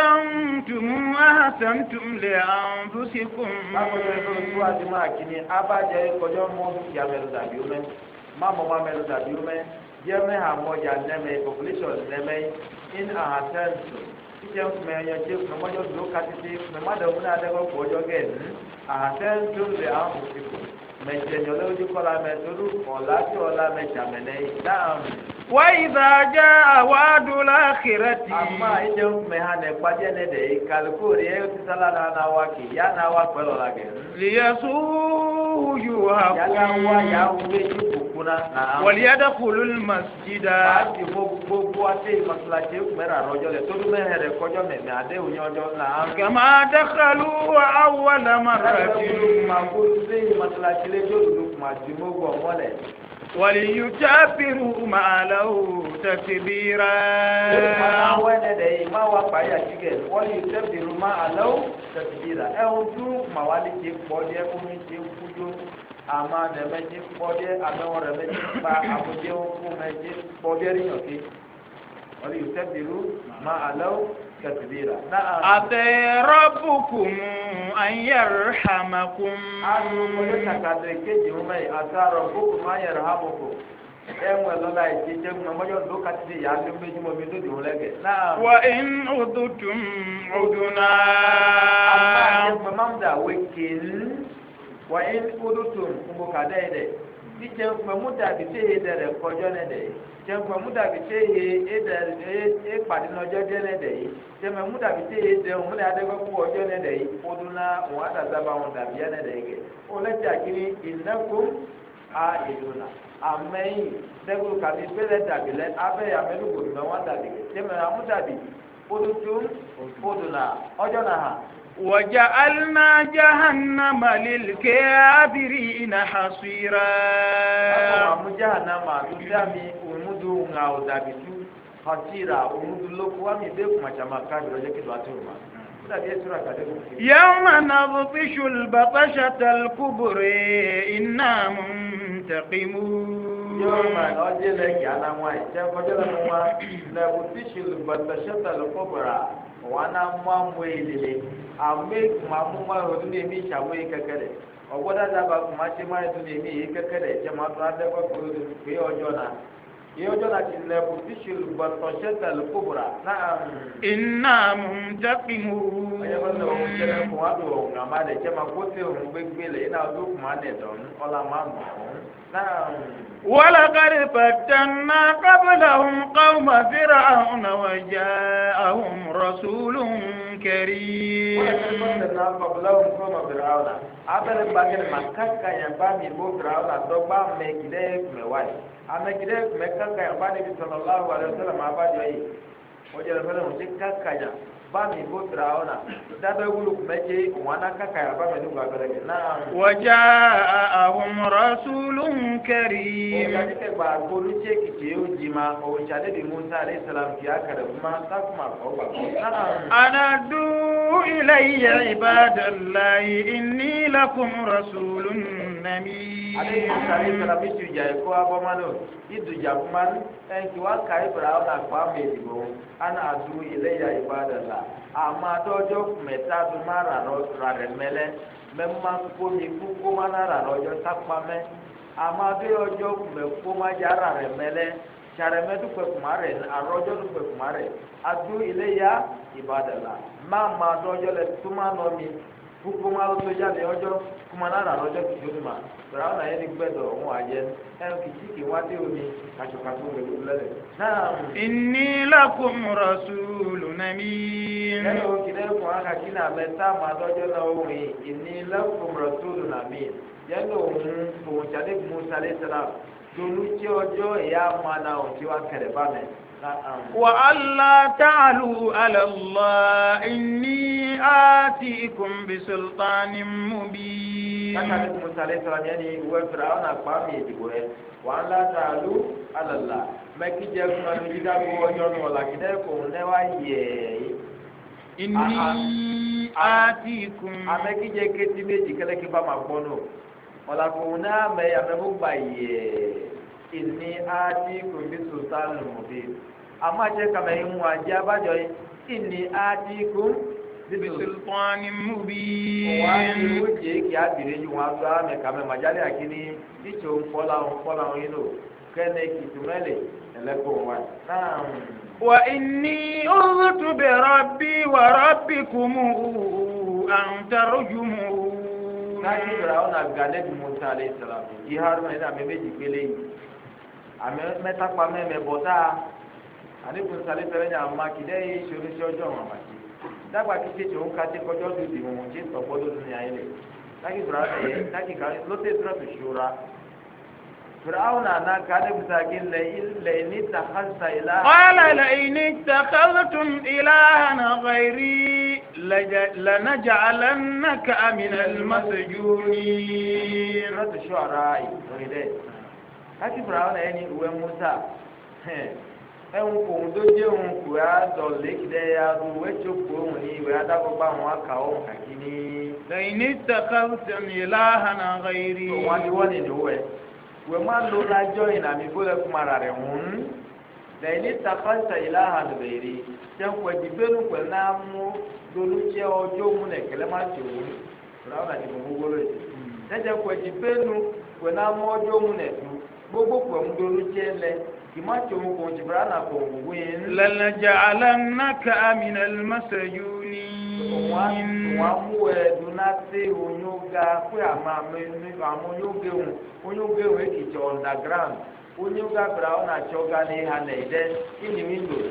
أحسنتم لأنفسكم تاكوجو سوا دما كني أباجي كوجو مو ياملو دابيومه ما ماملو دابيومه jeme ha moja neme population neme in أحسنتم ije kumenye je kumojo do katiti kumada una dago kojo gen ahatentu le amusiku meje nyole uji kola meturu ola ti ola meja menei dam wa idha jaa wa'dul akhirati amma ije kumehane kwaje ne de kalkuri e tisala na waki yana wa pelo lage liyasu yuhakum yala wa ya ube kuna na waliyadkhulul masjida ati gbogbo ate maslaje kumera rojo le todu mehere kojo me ade unyojo na kama dakhalu awwal marratin mabuzi maslaje le jodu majimo go mole waliyutabiru ma lahu takbira wene de ma wa paya tige waliyutabiru ma lahu takbira e odu ma wali je pode ko mi je fujo ama nemeji pode amewo remeji pa abuje ku meji pode riyoke wali yutabiru ma alaw katbira ate rabbukum an yarhamakum anu mo takade keji mo mai ata rabbukum an yarhamukum enwe lola ije mo mojo do katide ya le meji mo mi do di olege na wa in udutum uduna amma mamda wekin wa in udutum kumbuka daidai tí jẹun fún mú dàbí tí èyí dẹrẹ kọjọ nẹdẹ yìí jẹun fún mú dàbí tí èyí pàdé n'ọjọ dé nẹdẹ yìí jẹun mú dàbí tí èyí dẹun múlẹ adẹgbẹ kú ọjọ nẹdẹ yìí kódú ná wọn àdàzàbà wọn dàbí yá nẹdẹ yìí kẹ ó lẹsẹ àkíní ìnáko a ìdùnnà àmẹyìn dẹgbẹrún kàbí pẹlẹ dàbí lẹ abẹ àmẹlúgbò ìmẹ wọn dàbí kẹ jẹun àmú dàbí kódú tún kódú ná ọjọ náà hàn. وجعلنا جهنم للكافرين حصيرا جهنم تدامي ومدو غاو دابتو حصيرا ومدو لوكو امي بيكو ما شما كابر وجهك دواتورما يوم نبطش البطشة الكبرى إنا منتقمون يوم نجلك على موي تفجر موي نبطش البطشة الكبرى وانا مامويلي ame kuma mu ma o tun emi sawo yi kekele ogboda daba kuma se ma tun emi yi kekele je ma to ade ko pe ojo na ti le bu tishil batashata al kubra na'am inna muntaqimun ayo wala o kele ko ado ngama de je ma ko te o gbegbele ina do kuma ne don ola ma mo na'am ولقد فتنا قبلهم قوم فرعون وجاءهم رسول كريم فتنا قبلهم قوم فرعون abẹ́rẹ́ gbàgede màkàkà yẹn bá mi bó fìràwọ́n àdọ́gba mẹ́kìdẹ́ mẹ́wàá yìí amẹ́kìdẹ́ mẹ́kàkà yẹn bá níbi sọ̀rọ̀ láwùjọ àlẹ́ sọ̀rọ̀ máa bá jọ yìí wọ́n jẹ́ lọ́fẹ́lẹ́ wọn ṣe kàkà yẹn bá mi bó fìràwọ́n à dábẹ́ wúlò mẹ́jẹ wọn á kàkà yẹn bá mi nígbà abẹ́rẹ́ yẹn náà. wọ́jà àwọn rasulu kẹrì. ọ̀gá ní kẹgbà olùjẹ́ kìtì yóò jí ma òṣàdédé musa alẹ́ sàlám kì á kẹrẹ fún ma sáfùmá ọgbà. anadu ilayya ibadallahi inni lakum rasulun nami. ale yi musa alẹ́ sàlám bí tu jà ẹ̀kọ́ abọ́mánú ìdùjà fún ma ẹnkì wá kàrí fìràwọ́n àpá mi ìdìbò ana adu ilayya ibadallahi àmọ́ adọ́jọ́ mẹ́ta tó má rà rẹ̀ mẹ́lẹ́ mẹ́ma kómi kú kó má rà lọ́jọ́ sápá mẹ́ àmọ́ adọ́jọ́ mẹ́kó má já rà rẹ̀ mẹ́lẹ́ sàrẹ̀mẹ́ dúpẹ́ kùmá rẹ̀ àrọ́jọ́ dúpẹ́ kùmá rẹ̀ adu iléyà ìbàdàlà má má adọ́jọ́ lẹ tó má nọ mi kúkú má lọ tó jáde ọjọ́ kó má rà lọ́jọ́ kìí ó ma tọ́ra ọ̀nà yẹn ní gbẹ́dọ̀ ọ̀hún àjẹ́ ẹ̀rù kìí kì wá dé omi kàṣùkàṣù rẹ̀ lẹ́lẹ̀. inni lakum rasulun amin. ẹnu kìlẹ̀ fún akàkí náà mẹ́ta máa dọ́jọ́ náà òun inni lakum rasulun amin. yẹnu òun jáde musa lè sara tolu tí ọjọ́ ìyá máa na òun tí wá kẹrẹ̀ bá mi. wa alla ta'alu ala Allah inni atikum bi sultanin mubin. kákàtí musa lè sara yẹn ni ìwé fìrà ọ̀nà àpá mi ìdìbò rẹ̀ wa alla ta'alu ala Allah mẹ́kí jẹ́ fún ọdún jíjá gbọ́ ọjọ́ nù ọ̀làkídẹ́ kò ń lẹ́wà yẹ̀ inni atikum. amẹ́kí jẹ́ kétí méjì kẹ́lẹ́kí bá máa gbọ́ nù ọ̀làkùnrin náà mẹ́ amẹ́kó gbà yẹ̀ inni atikum bí sultanin mubin àmọ́ àjẹ́ kàmẹ́ ìmú ajé abájọ yìí inni atikum bí sultanin mubin. wọ́n á ní ìwé jẹ́ kí á bìrì ju wọn aṣọ àmì kàmẹ́ màjálẹ̀ àkíní níṣẹ́ òun fọ́lá òun yìí lò kẹ́ni kìtùmẹ́lẹ̀ ẹlẹ́kọ̀ọ́ wa. wa inni uzutu bi rabbi wa rabbikum an tarjumu. káyọ̀ ìgbà wọn àgbà lẹ́bi musa alayhi salam yìí haruna yìí àmì méjì pélé yìí àmì mẹ́ta pa mẹ́mẹ́ bọ́tà àníkùn sálẹ̀ fẹ́rẹ́ ní àmà kìdẹ́ yìí ṣe oníṣẹ́ ọjọ́ wọn àmàtí dàgbà kìtẹ́ tí òun kàtẹ́ kọjọ́ dùdì wọn tí tọ̀pọ̀ lódún ní ayé lẹ̀ káyọ̀ ìgbà lótẹ́ ìtura tó ṣòra فرعون أنا كان مساكين لئن اتخذت إلها قال لئن اتخذتم إلها غيري لنجعلنك من المسجونين. سورة الشعراء láti fìràwọn ẹ̀ ní ìwé musa ẹ̀hún kò ń tó jẹ́ òun kò á dọ̀lé kìdẹ́ adúwé tsoko òun ní ìwé adágbọ́gbá àwọn aka òun kàkí ní. lẹ́yìn ní takàtàn ìlàhànà gàírí. òun adìwọ́ ni ìdòwò ẹ̀ wẹ́ máa lo lájọ́ ìnàmì bólẹ̀ kumara rẹ̀ hùn lẹ́yìn ní takàtàn ìlàhànà gàírí sẹ́ńkù ẹ̀dìbẹ́nu pẹ̀lú náà mú dolútsẹ́ ọjọ́ mu nẹ̀ kẹlẹ́ máa tẹ̀ wọ́n fìràwọn àti gbogbo rẹ̀ sẹ́ńkù ẹ̀dìbẹ́nu pẹ̀lú náà mú ọjọ́ mu nẹ̀ tu gbogbo pẹ̀lú dolútsẹ́ lẹ kimacho ko jibrana ko win lanaj'alannaka min almasjunin wa muwe dunate onyoga ku ama me onyoge we ki underground onyoga brown na choga ni hanede ini window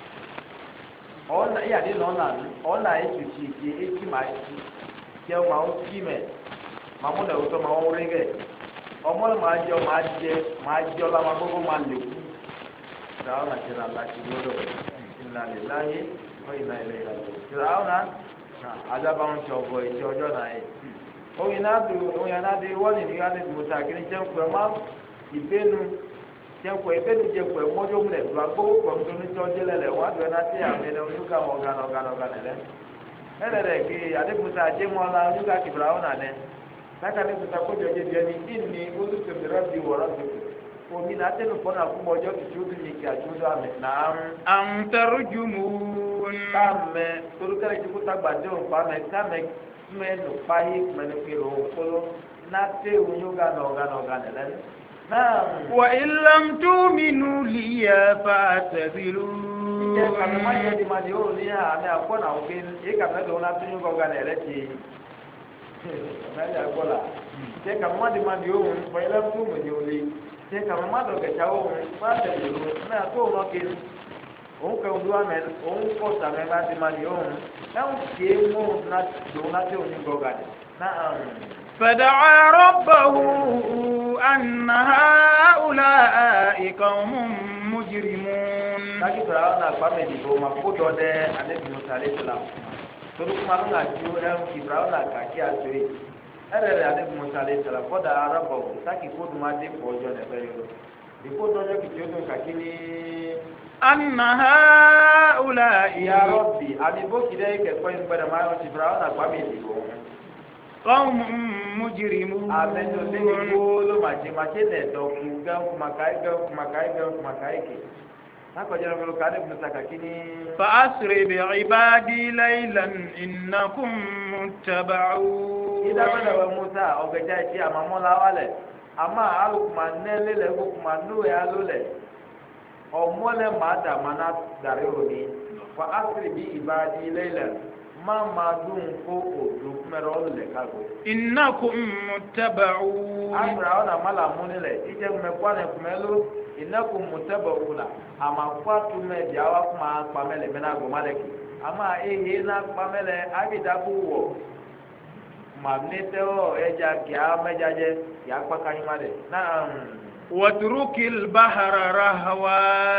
ona ya ni ona etuchi eti mai ke ma o kime mamu na oto ma o rege omo ma jẹ la ma gbogbo ma le ku Firauna kira Allah ki godo inna lillahi wa inna ilaihi raji'un Firauna azaba on chogo iti ojo na e o ina de woni ni ade Musa kini chen ko ma ibenu je ko mojo mu le gba gbogbo ko to ni choje lele wa do na ti ame le onuka mo gano le ele ki ade Musa je mo la onuka ki Firauna ne saka ne Musa ko joje bi ni inni uzu bi rabbi wa rabbikum omi na tẹnu fọnà fún ọjọ́ ìṣòdù ní kí àjọyọ̀ àmì náà. àǹtẹ̀rùjùmùún. káàmẹ torúkẹ́rẹ́ ìdíkú tágbàdé òǹpa mẹ káàmẹ mẹnu páyé mẹnu kéré òǹkóló náà tẹ òun yóò gánà nìlẹ́nu. wà ilàm tó minú lìyà fàtẹ̀bìlú. ìjẹ́ kàmí má yẹ di màdì ó ní àmì àkọ́nà òkè yìí kàmí tó ń tún yóò gánà ẹ̀rẹ́ ti. ìjẹ́ kàmí má di màdì ó wà ilàm tó minú lìyà. ṣe kàmá má dọ̀ kẹ̀kẹ́ ohun má tẹ̀lé o náà tó wọn kiri òun kẹ́ ọdún àmẹ́ òun kọ́ sàmẹ́ bá ti máa di ohun ẹ̀hún kì í mú lòun láti òun gbọ́gà dẹ̀ náà. فدعا ربه أن هؤلاء قوم مجرمون. láti sọ̀rọ̀ àwọn àgbà mẹ́jìlélógún máa kó dọ̀ dẹ́ alẹ́bìnrin sàlẹ̀ tó la torí kúmọ̀ àwọn àjò ẹ̀hún kìbìrà àwọn àkàkí àjò yìí. ẹrẹ̀rẹ̀ alẹ́ musa lè sara kọ́dà arabọ̀ sákì kódù máa dé pọ̀ ọjọ́ nẹ̀fẹ́ yòrò ìkódù ọjọ́ kìtì ọdún kàkí ní. anna haula'i ya rabbi àbí bókìdé kẹ̀kọ́ ìgbẹ́dẹ̀ máa ń tìbúra ọ̀nà àgbàmì ìdìbò. qawmun mujrimun. àbẹ̀tò lẹ́yìn kó ló màjèmájé nẹ̀ dọ̀kú gẹ́gùn kùmàkàí kè. Nakọjá ló ká lẹ́kùn sàkàkí ní. fa'asri bi'ibadi laylan innakum muttaba'un. ìdábẹ́lẹ̀ wẹ musa ọ̀gẹ̀dẹ̀ ẹ̀jẹ̀ àmàmọ́lá wálẹ̀ àmà alùpùpù nẹ́lẹ̀ lẹ̀ kókùmá núwẹ̀ alólẹ̀ ọ̀mọ́lẹ̀ máa dà má ná dàrí òní fa'asri bi'ibadi laylan má máa dùn kó òdò mẹ́rọ ọ̀lẹ̀ kágo. innakum muttaba'un. àgbà ọ̀nà mọ́là múnilẹ̀ ìjẹ́ mẹ́kwanẹ̀kùmẹ́lú innakum muttaba'una ama kwatu me jawa kuma pamele mena go maleki ama ehe na pamele abidabu wo magneteo eja kia mejaje ya pakani made na watrukil bahra rahwa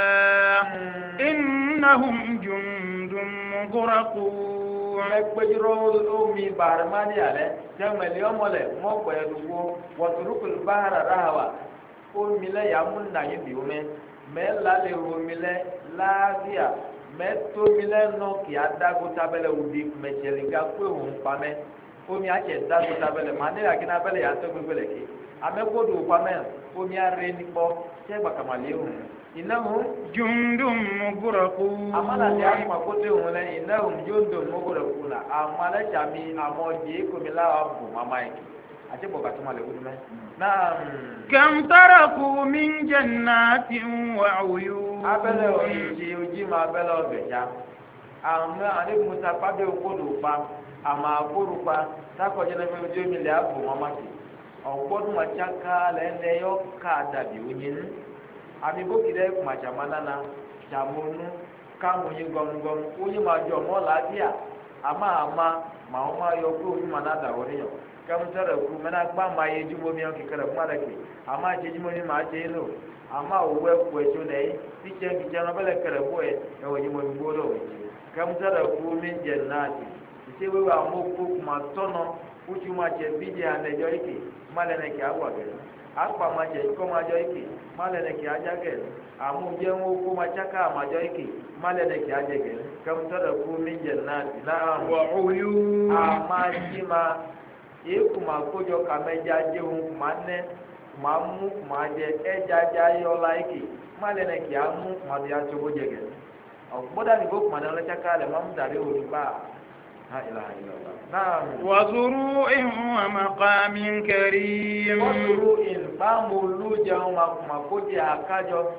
innahum jundum mughraqun ekpejiro omi barmani ale temele omole mo pedugo watrukil bahra rahwa omi lẹ ya mú nàyé bi omi mẹ lálẹ́ omi lẹ láàbíà mẹ tómi lẹ nọ kì á dágó tábẹ́lẹ̀ òdi mẹtsẹ̀lẹ̀ gà kó ehun pamẹ́ omi àtsẹ̀ dágó tábẹ́lẹ̀ mà nílẹ̀ akínà abẹ́lẹ̀ yà tó gbégbé lẹ̀ ké amẹ́kódò pamẹ́ omi arẹ nípọ̀ tẹ́ gbàkàmàlẹ́ ehun ìnáhùn. jundum muguraku. amalade akuma kote ehun lẹ ìnáhùn jundum muguraku la amalẹ́tsami amọ̀dé komila abù mama yìí àti bọ̀ bàtúmọ̀ lẹ́wọ́dún mẹ́. كم تركوا من جنات وعيون. abẹ́lẹ̀ òyìnbí ojí ma abẹ́lẹ̀ ọ̀gbẹ̀já àwọn àdébù musa pàdé òkúdù pa àmà àkúrú pa sákòjẹ́ náà fẹ́ẹ́ ojú omi lè àbò mọ́mọ́ sí ọ̀gbọ́dún màtsaka lẹ́lẹ́ yọ ká dàbí oyin àmì bókìdẹ́ kùmàtsàmá nánà tsàmónú káwọn oyin gọmgọm oyin ma jọ mọ́ làbíà àmà màá má yọ kó oyin ma nà dàwọ́ níyàn. kamtara ku mena gba ma ye jumo mi on kikara kuma da ke ama je jumo ni ma je no ama owe ku e jo nei ti je ki jana bele kare ku e wo jumo mi bodo kamtara ku min jannati ti we wa mo ku kuma tono ku juma je bije ane jo iki male ne ki agwa ge akpa ma je ko ma jo iki male ne ki aja ge amu je wo ku ma chaka ma jo iki male ne ki aja ge kamtara ku min jannati na wa uyun ama jima ye kuma kojo kameja je hun kuma ne kuma mu kuma je eja ja yo like male ne ki amu kuma dia chobo jege o boda ni go kuma na la chaka le mam dare o ba la ilaha illallah naam wa zuru'in wa maqamin karim wa zuru'in ba mulu ja ma kuma koje akajo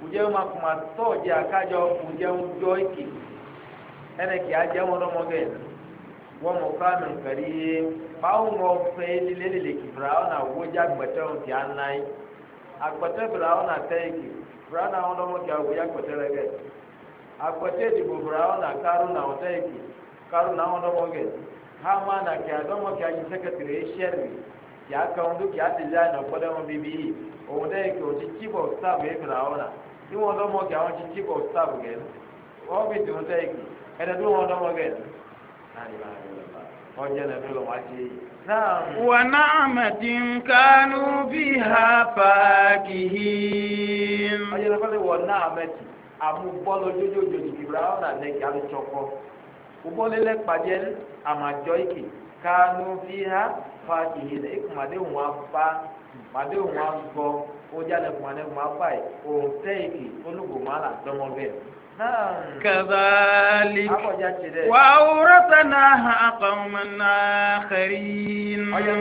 ujẹ́ wọn kò máa tọ́ọ̀jì àkájọ ujẹ́ wọn jọ ìkì ẹnì kì á jẹ́ wọn lọ́mọgẹ́ wọ́n mọ̀ fáàmì nkàrí yé báwọn wọn fẹ́ lílé kì fìràwọn àwòjá gbẹ̀tẹ́ wọn kì á náyé agbẹ̀tẹ́ fìràwọn àtẹ́ ìkì fìràwọn àwọn lọ́mọgẹ́ àwòjá gbẹ̀tẹ́ rẹ̀ gẹ̀ agbẹ̀tẹ́ ìdìbò fìràwọn àkárùn àwọn tẹ́ ìkì kárùn àwọn lọ́mọgẹ́ hama na kí adọ́mọkẹ́ ayé sẹ́kẹ̀tìrì ẹ̀ṣẹ́rì kì á kàn dúkì á ti láyìn ọ̀pọ̀lẹ́ wọn bíbí yìí òun dẹ́ ìkì òtí chief of staff yìí fìràwọn à tí wọn lọ́mọkẹ́ àwọn ti chief of staff gẹ̀ wọ́n fi tìwọn tẹ́ ìkì ẹ̀dẹ̀ tó wọn lọ́mọkẹ́ ونعمة كانوا فيها فاكهين. ọjọ́ ìfọdù wọ náàmẹ́tì àmúbọ́lù ojoojoojú ìbúrawọn àlẹ́kì alùtsọ́kọ́ ubọ́lélẹ́ pàdé àmàjọ ìkì kánú fíhá fákìhìn ìkùmàdé wọn bá màdé wọn gbọ́ ó jáde kùmàdé wọn bá yìí òun tẹ́ ìkì olùgbòmọ́lá dọ́mọ́bẹ̀. كذلك وأورثناها قوما آخرين.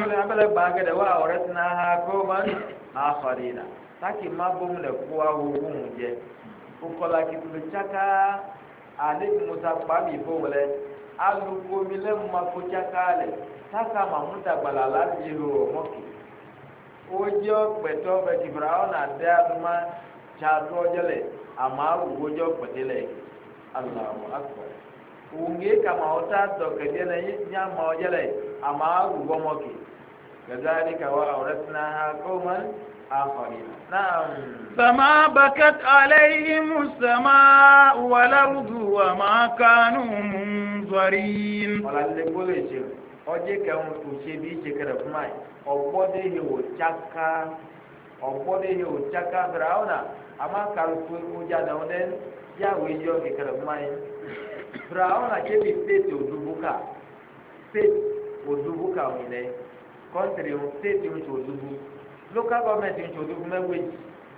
وأورثناها قوما آخرين. taki ma bom le kuwa wogun je ukola kitulu chaka ale musa pami fowle alu ko mi le ma ko chaka le taka ma muta balala jiro moki ojo peto be ibrahim ade aduma chado jele ama ugojo petele Allahu akbar unge kama ota to kejele nyama ojele ama ugomoki kadhalika wa awratnaha qauman آخرين. نعم. فما بكت عليهم السماء والأرض وما كانوا منظرين. ولا اللي بقوله شيء. أجي كم تشبي شكرا فماي. أبودي هو شكا. أبودي هو شكا براونا. أما كارثو وجانا ودن يا ويجو شكرا فماي. براونا كيف state odubuka. State odubuka wile. Country state odubuka. Local government in Chodu Mewage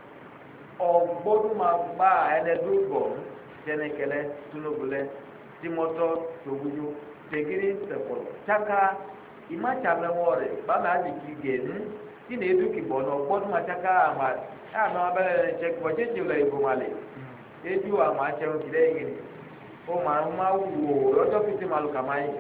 ọgbọdún máa gbá ẹlẹdúgbọ jẹnẹkẹlẹ tunubulẹ tìmọtọ tòwúyò tẹgírí tẹpọlọ tsaka ìmàtsàmẹwọ rẹ bàmà àdìgí gẹnu tí nà édúkì bọ nà ọgbọdún máa tsaka àmà àmà abẹlẹ ẹtsẹ kpọtsẹtsẹ lẹ ìbomà lẹ edu àmà atsẹwọn kìlẹ yìí ó máa wò lọjọ fìtí màlúù kàmá yìí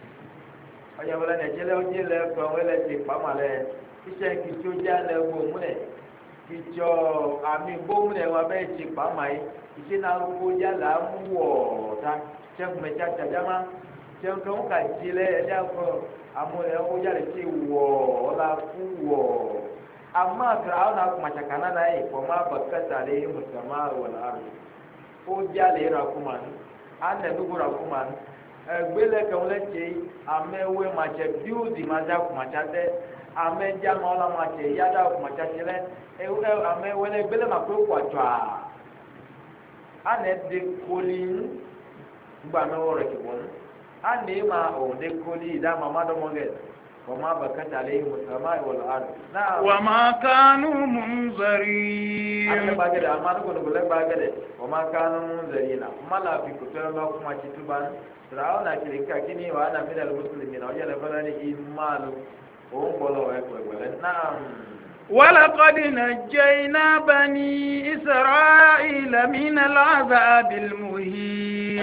ọjà wọlé nẹtsẹlẹ ọdí lẹ kọ wọlé ti kpamà lẹ. Iṣẹ́ kìtsó já lẹ gbòmù lẹ kìtsọ àmì gbòmù lẹ wọn bẹ́ẹ̀ tsi kpama yìí iṣẹ́ náà kó já lẹ amúwọ̀ọ́ta tsẹ́kùmẹ̀tsá tsadzama tsẹ́kùmẹ̀ wọn kà tsi lẹ ẹ̀dá kọ amú lẹ wọn já lẹ tsi wọ̀ ọ̀la kú wọ̀ àmọ́ àkàrà àwọn akùmàtsaka nana yìí kọ́má bàkàtà lẹ mùsàmá wọ̀lá ó já lẹ yẹrọ akuma ní anẹnugbó akuma ní ẹgbẹ́ lẹ kẹ́wọn lẹ tsi amẹ́wé màtsẹ bíúdì màtsẹ akùmàtsá tẹ. Ame dzama wala ma tse yada ma tse tse lɛ ame wele gbele ma kpe kɔ adzɔa ane de koli gba me wɔ reki bɔnu ane ma o de koli da ma ma dɔmɔ gɛ wɔma bakata le musama wɔlɔ ado. wama kanu munzari. ane ba gɛdɛ ama ne kɔni kɔlɛ ba gɛdɛ wɔma kanu munzari na kuma la fi kutɔrɔ ma kuma tsi tuba sira awo na kiri kakini wa ana mi na le musulmi na o yɛlɛ fɛnɛ ni imalu. ولقد نجينا بني إسرائيل من العذاب المهين.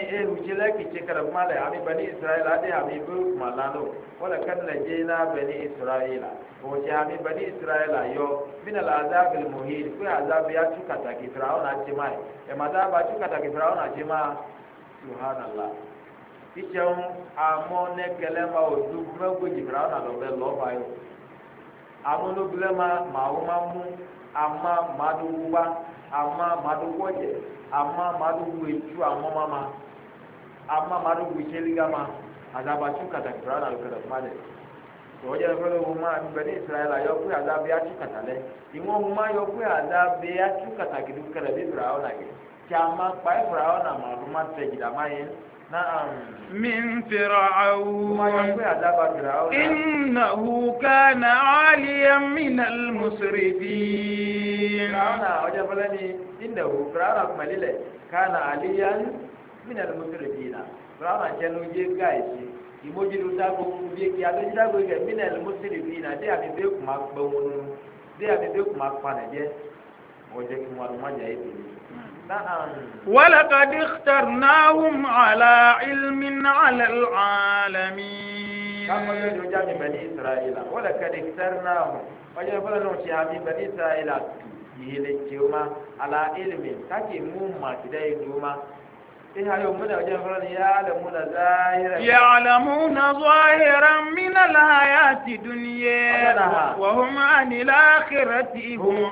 ولقد نجينا بني إسرائيل وجامي بني إسرائيل يو من العذاب المهين. في عذاب ياتو كتاكي فرعون أجمعي. إما عذاب ياتو كتاكي فرعون أجمعي. سبحان الله. Iṣẹ́ àmọ́ nẹ́kẹlẹ́ máa ò dùn mẹ́gbẹ́jì fúnra ọ̀nà lọ́bẹ̀ lọ́ba yọ. Àmọ́ olóbìnrin máa mú àmọ́ màdùwúwa àmọ́ màdùwọ́jẹ̀ àmọ́ màdùwú ètú àmọ́ máma àmọ́ màdùwú ìṣẹ́lígàmá àdàbàtú kàtàkì fúnra ọ̀nà lọ́kẹ̀lẹ̀ fún alẹ̀. Tọ́jà ìfẹ́lẹ́ wọn máa bẹ̀ ní Ìsirayẹ́lá yọ pé àdàbẹ̀ atú kàtàlẹ̀. Ìwọ̀n wọn máa yọ pé àdàbẹ̀ atú kàtàkì lọ́kẹ̀lẹ̀ bí fúnra ọ̀nà yẹ. Kí a máa pa ẹ̀ fúnra ọ̀nà màdùmá tẹ̀ jìdàmá yẹn. من فرعون إنه كان عاليا من المسرفين. إنه فرعون كان عاليا من المسرفين. فرعون كانوا يجايسي ìmójúlù dágbò bí kí adójú dágbò yẹ mínà lùmùsùlùmí náà dé àmì bẹ́ẹ̀ kùmà gbẹ̀wọ̀n dé àmì bẹ́ẹ̀ kùmà panẹ̀ jẹ́ وجهك ما جاي نعم ولقد اخترناهم على علم على العالمين كما يقول جامع بني إسرائيل ولقد اخترناهم وجه فلا نوشي عمي بني إسرائيل يهلكيوما على علم كاكي موما كده يدوما يعلمون ظاهرا من الحياة الدنيا وهم عن الآخرة هم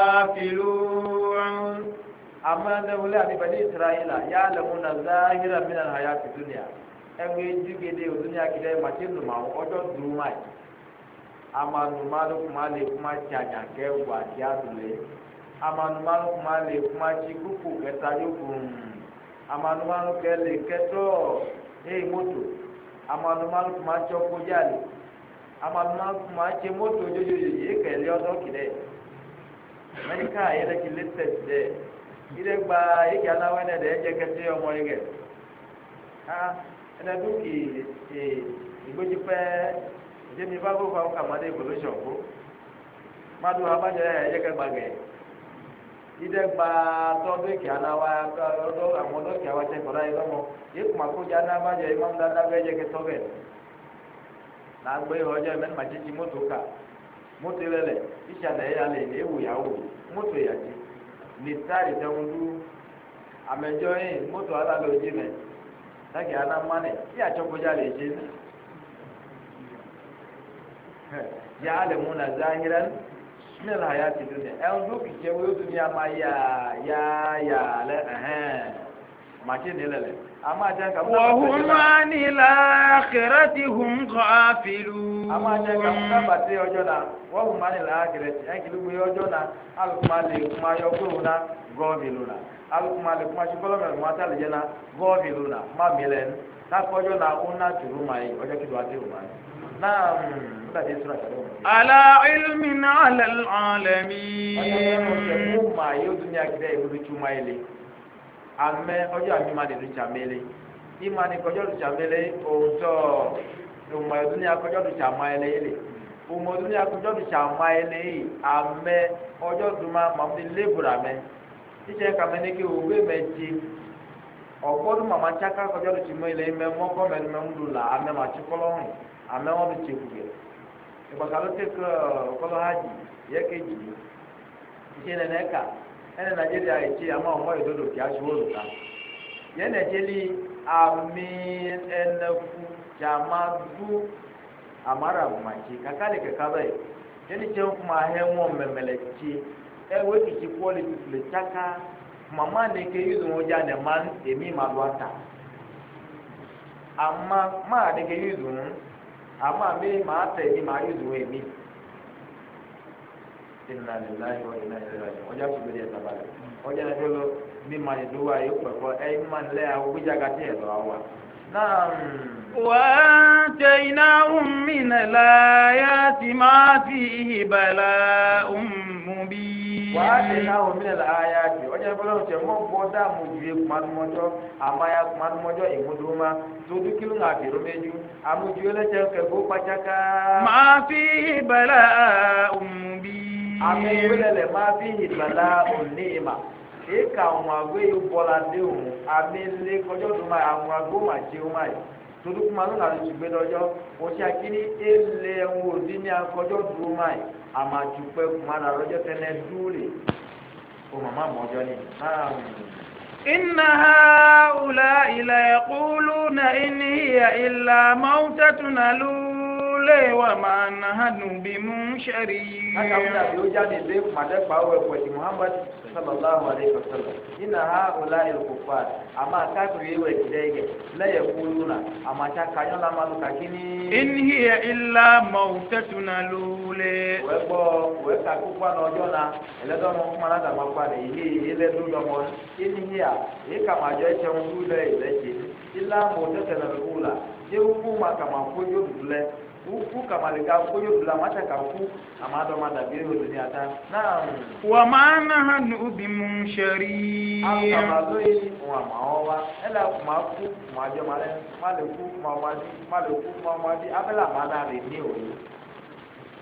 غافلون أما نقول بني إسرائيل يعلمون ظاهرا من الحياة الدنيا ẹgbẹ́ jígede òdúnyà kìdẹ́ màtínù mà ọjọ́ dùn máì amanumalu kuma lè kuma tsanya kẹ́ wà tí a dùn lé amanumalu kuma lè kuma tsi kúkú kẹta yóò kùn amanumalu kẹ lè kẹtọ moto amanumalu kuma tsọ kọjá lè amanumalu kuma tsi moto jojojo yìí kẹlẹ ọdọ kìdẹ́ mẹnika yẹlẹ ti lé tẹsí dẹ yìí gba yìí kí anáwó ẹnẹ dẹ ẹdjẹ kẹsí ọmọ yìí kẹ ẹnẹ dúkì ìgbójú pẹ jẹmi bá gbó fáwọn kàmáde evolution kó madu abájọ ẹyẹ kẹgbàgẹ ìdẹ gba tọdún èkì anáwó ọdọ àwọn ọdọ kí àwọn ẹsẹ kọdá yìí lọmọ yìí kùmà kó jẹ anábàjọ yìí máa ń dáná bẹ ẹyẹ kẹtọ bẹ nàgbé ọjọ mẹni màá títí mọtò ká mọtò lẹlẹ ìṣàlẹ ẹyà lẹ ní ewu yàwó mọtò yàtí ní sáàrì tẹwọn dú àmẹjọ yìí mọtò alálẹ ojú mẹ sáàkì anámánẹ tí àtsọkọjá lè ṣe ní. يعلمون ظاهرا من الحياة الدنيا أنظر في شيء الدنيا ما يا لا ما كان لا أما جاك وهم عن الآخرة هم غافلون أما جاك أما بتي أجونا وهم عن الآخرة أكيد بيجونا الكمال يقولون غافلون الكمال كما شكلهم ما تلجنا غافلون ما ميلن تقولون أونا تروماي وجاك دواتيروماي نعم على علم على العالمين amẹ ọjọ àmì máa lè lu tsamẹlẹ ìmọ ni kọjọ lu tsamẹlẹ òótọ ọmọ ẹdun ni akọjọ lu tsamayẹlẹ yìí lè ọmọ ẹdun ni akọjọ lu tsamayẹlẹ yìí amẹ ọjọ duma mamu lébùrà mẹ títẹ kàmẹ ní kí òwe mẹ dzi ọgbọdun mama tsaka kọjọ lu tsamayẹlẹ mẹ mọkọ mẹ mẹ ń lu la amẹ ma tsi kọlọ hàn amẹ wọn bi tsi kugẹ ìgbàgbọ́ tẹ́kọ̀ kọlọ hajj yẹ kéjì títẹ nẹnẹ ká ẹnẹ nàìjíríà yìí tsi àmọ́ ọmọ ìdodo kí a sùwọ́ lùkà yẹn nàìjíríà àmì ẹnẹfu jàmàdú àmàrà màtsi kàkàlì kẹkà bẹ́ẹ̀ yẹn ní tiẹ̀ kuma ahẹ́ wọn mẹ̀mẹ̀lẹ̀ tsi ẹwọ́ kìtsi kọ́lì tuntun tsaka màmá ni ké yuzu wọn dza nẹ̀ man èmi ma do ata àmà má ni ké yuzu wọn àmà mi ma tẹ̀ ní ma yuzu wọn èmi. Inna lillahi wa inna ilaihi raji'un ọjà tó gbélé ẹ̀ta balẹ̀ ọjà náà tó lọ bí ma yẹ dúwà yóò pẹ̀kọ́ ẹ̀yìn máa ń lẹ́ àwọn gbéjà tí ẹ̀ lọ́wọ́ wa. وآتيناهم من الآيات ما فيه بلاء مبين وآتيناهم من الآيات ọjà ìbọ̀lọ́ ṣe mọ́ bọ́dá mojúwe kumadumọ́jọ́ àmàyà kumadumọ́jọ́ ìmúdùmá tó dúkìlù ń àbẹ̀rù méjú àmójúwe lẹ́sẹ̀ kẹgbó pàjáká. ما فيه بلاء مبين àmì ìwélẹ̀lẹ̀ máa fi ìgbàlá òní ìmà èka àwọn àgbé yìí bọ́lá dé òun àmì ilé kọjọ́ tó máa àwọn àgbó máa ṣe ó máa yìí torí kúmọ̀ ló nà ló ti gbé lọ́jọ́ wọ́n ṣe àkíní èlé ẹ̀hún òdì ní akọjọ́ dúró máa yìí àmà àtúpẹ́ kúmọ̀ nà lọ́jọ́ tẹ́lẹ̀ dúró ó màmá mọ́jọ́ ni. إن هؤلاء ليقولون إن هي إلا موتتنا الأولى وما نحن بمنشرين. Akamuna bi o jáde lé kumadé kpawo ẹ̀kọ́ ti Muhammad sallallahu alayhi wa sallam. Ina ha ola ilkufa ama kakiri ewe kidege lẹ́yẹ̀ kuluna ama ta kanyo la malu kakini. إن هي إلا موتتنا الأولى. Wẹ́gbọ́ wẹ́ka kúkwa n'ọjọ́ na ẹlẹ́dọ́nù kumana dàgbà kwa ni ihe ilé dúdọ̀mọ́. Ini hiya èyí kàmá jọ ẹ̀ṣẹ̀ ń dúdọ̀ ìlẹ́jẹ̀. Ilá mọ̀tẹ́tẹ̀ lọ́la ṣé wúkú ma kàmá kójú dùlẹ̀. Uku kamalika koyo dula mata kafu amado madabiri dunia ta naam wa maana hanu bimunshari amado yi wa maowa ela kumaku majo maleku mawadi abela mana le ni oyi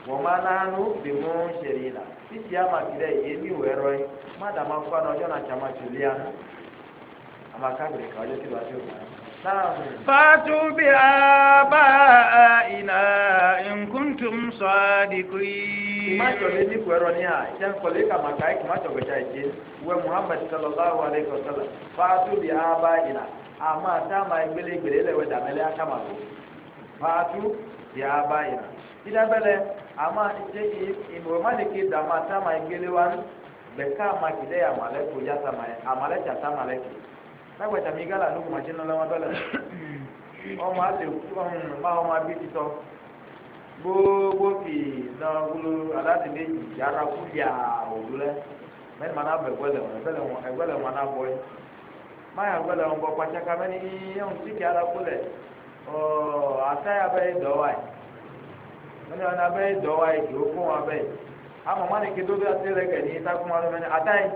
wọ́n máa nánú bí mú ṣẹlẹ̀ náà títí àmà kìlẹ̀ yìí ní ìwé ẹ̀rọ yìí má dàmá fún àwọn ọjọ́ náà ṣàmà tòlí àná àmà kábìrì kan ọjọ́ tí wàá tó kàn. فاتوا بآبائنا إن كنتم صادقين. ما تقولي لي كورونيا كان كوليك ما كايك ما تقولي شيء ومحمد صلى الله عليه وسلم فاتوا بآبائنا أما تاما يبلي بلي ودا ملي أكما فاتوا بآبائنا إذا بلي أما إمام مالك دما تاما يبلي وان بكا ما كده يا مالك ويا تاما أمالك يا تاما لك lágbàtà mi gálà ló kùmà sínú lọ́wọ́ bẹ́lẹ̀ ọmọ àti máa ọmọ abí ti sọ gbogbo fi náà wúlò aláàtì méjì yàrá kúlíà òwú lẹ mẹ́rin máa náà bọ̀ ẹgbẹ́lẹ̀ wọn náà bọ̀ yìí máa yà ẹgbẹ́lẹ̀ wọn bọ̀ pàṣẹkà mẹ́rin yẹn ti kí ara kúlẹ̀ àtàyà bẹ́ẹ̀ dọ̀wà yìí mẹ́rin wọn abẹ́ dọ̀wà yìí kì ó fún wọn bẹ́ẹ̀ àmọ́ má ní kí tó bí ọtí rẹ̀ kẹ̀ ní ìtakùnmọ́ mẹ́rin àtàyì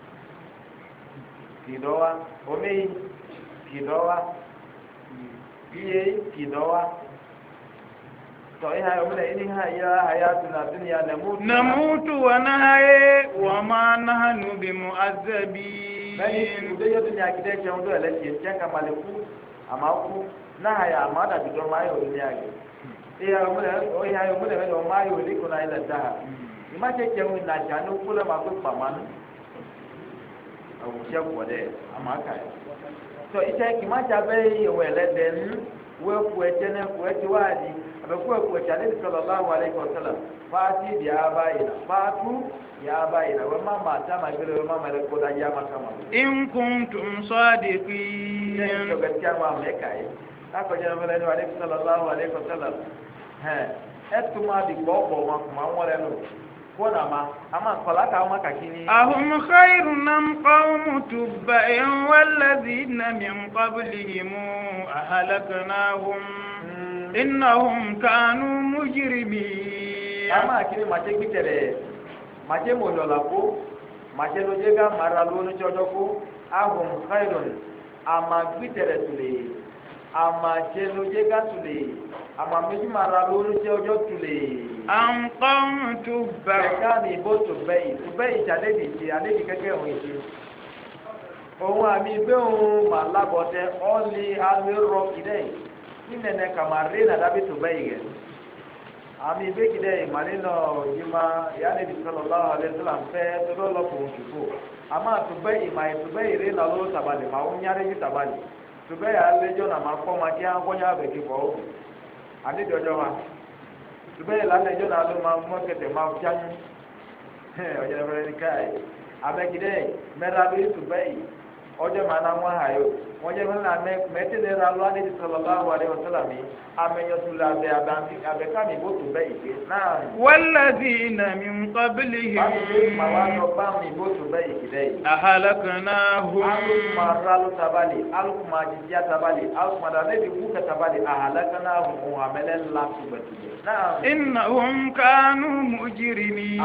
kìdọ́wà omeyi kìdọ́wà iye kìdọ́wà tọ́ ihe ọmọlẹ̀ ini ha ya hayatu na duniya namutu wa nahaye wa ma nahanu bi mu'azzabin bẹ́ẹ̀ni ìdè yóò dúnyà kìdẹ́ ṣe ń dún ẹlẹ́sìn ṣe ń kàmàlẹ̀ kú àmà kú náhàyà àmà dàbìdọ́ máa yọ̀ dúnyà gẹ̀ ihe ọmọlẹ̀ mẹ́rin ọmọ ayọ̀ oníkùn náà ilẹ̀ dáhà ìmáṣẹ́ jẹun ìlàjà ní kúlẹ̀ máa gbé pàmánú awusia kɔ dɛ amaka yi tɔ itsɛ kìma tsa bɛ ewɛ lɛ dɛ nu wo eku ɛtsɛ nɛ ku ɛtsi wa di abe ku eku ɛtsɛ ale sɔlɔ la wa ale kɔsɔlɔ faati di aba yi la faatu di aba yi la wɛ ma ma ta ma gbɛlɛ wɛ ma ma lɛ kó da ya ma kama. inkuntum sɔdiki. ne tɔgɛ tia ma mɛ ka ye akɔjɛ nɛ fɛlɛ ni wa ale sɔlɔ la wa ale kɔsɔlɔ hɛ ɛtuma di gbɔ ma kuma ŋɔrɛ no. أهم خير أم قوم تبع والذين من قبلهم أهلكناهم إنهم كانوا مجرمين. أما كني ما تيجي ترى ما تيجي مولولاكو ما تيجي لوجيكا مارالونو تشوجوكو أهم خير أما كتير تولي أما تيجي لوجيكا تولي أما ميجي مارالونو تشوجوكولي. Àǹkọ́n tó bẹ̀. Ẹ̀ka ni ìbò tó bẹ́yì ìṣàlẹ́bì ṣe àlẹ́bì kẹ́kẹ́ òun ìṣe. Òun àmì ìgbé òun mà lábọ̀tẹ́ ọ́lì alérò kìdẹ́ yìí. Nínẹ̀nẹ̀ kàmá rí nàdábì tó bẹ́yì rẹ̀. Àmì ìgbé kìdẹ́ yìí mà nínú ìjìmá ìyálẹ́bì sọ̀rọ̀ láwọn alẹ́ tó là ń fẹ́ tó lọ́lọ́kùn òṣùpò. Àmọ́ àtúbẹ́yì mà ìtúbẹ́yì rí nà ló tàbálẹ̀ mà ń yára yí tàbálẹ̀. Tùbẹ́yì alẹ́jọ́ nà máa kọ́ ma kí á ń kọ́nyá àbẹ̀kí fọ́ tubẹ́yì lánàá ìjọ náà ló máa mọ́ kẹtẹ̀ máa jánu ọjọ́ ìfẹ́ ní káyì abẹ́gidẹ́ mẹ́ta ló yẹ tubẹ́yì ọjọ́ màá náà wọ́n hà yó wọ́n jẹ́ fún mi mẹ́tẹ́lẹ́ ra lọ́wọ́ adé sọ̀rọ̀ láwọ́ adé wọ́n sọ̀rọ̀ mi amẹ́yọ̀tún la abẹ́ ká mi bó tubẹ́yì pé náà. wọ́lẹ́dì iná mi ń kọ́bílì yìí. báwo ni màá wá lọ bá mi bó tubẹ́yì kìdẹ́ yìí. àhàlàkànnà hù. alùpùpù rálù tabali alùpùpù àjìjíà tabali alùpùpù àdàlẹ́bí kúkẹ́ tabali àhàlàkànnà hù ohun àmẹ́lẹ́ ńlá tubẹ̀tubẹ̀. إنهم كانوا مجرمين.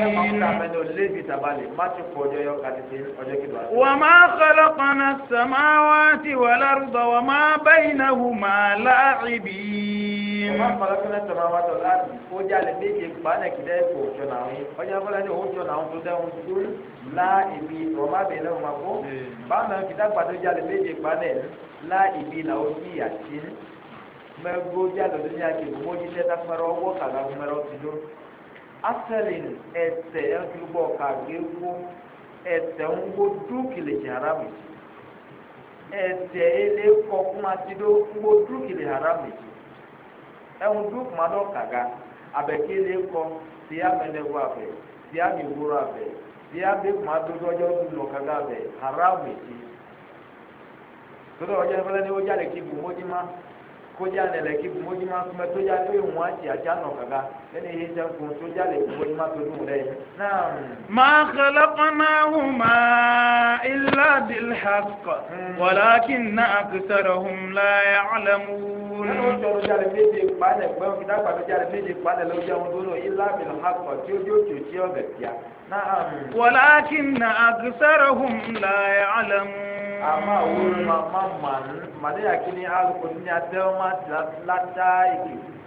وما خلقنا السماوات والأرض وما بينهما لاعبين. وما خلقنا السماوات والأرض وجعل بيجي بانا كده فوشناوي وجعل بانا فوشناوي تدعون تقول لاعبين وما بينهما كو بانا كده بانا جعل بيجي بانا لاعبين أو فياتين mẹgbó jáde lórí àgbè mọ́jú tẹ́tà fúnmẹ́rọ ọwọ́ kàgà fúnmẹ́rọ ti dó asẹ́lìn ẹ̀tẹ̀ ẹ̀ńkìlúbọ̀ kàgéwó ẹ̀tẹ̀ ńgbó dúkìlì haramu ẹ̀tẹ̀ ilé kọkúmá ti dó ńgbó dúkìlì haramu ẹ̀hún dúkùmá dọ̀ kàgà abẹ́kẹ́ ilé kọ tí a mẹ́lẹ́wọ́ abẹ́ tí a mìwúrọ̀ abẹ́ tí a bẹ́ kùmá dódó ọjọ́ dúdú kàgà abẹ́ haramu ti tó dọ̀ ọjọ́ ìfẹ́lẹ́ ni ó jáde kí gbòmójú má. Koja nele ki moji ma kuma toja to yin wachi achano kaga ene yesa ko toja le moji ma to dum dai naam ma khalaqnahuma illa bil haqq walakin aktharuhum la ya'lamun no toja le meje pale gbe o kida pa toja le meje pale lo je won do illa bil haqq ti ojo ti o be tia naam walakin aktharuhum la ya'lamun ama wuri ma made yakini alko ni adeoma lata iki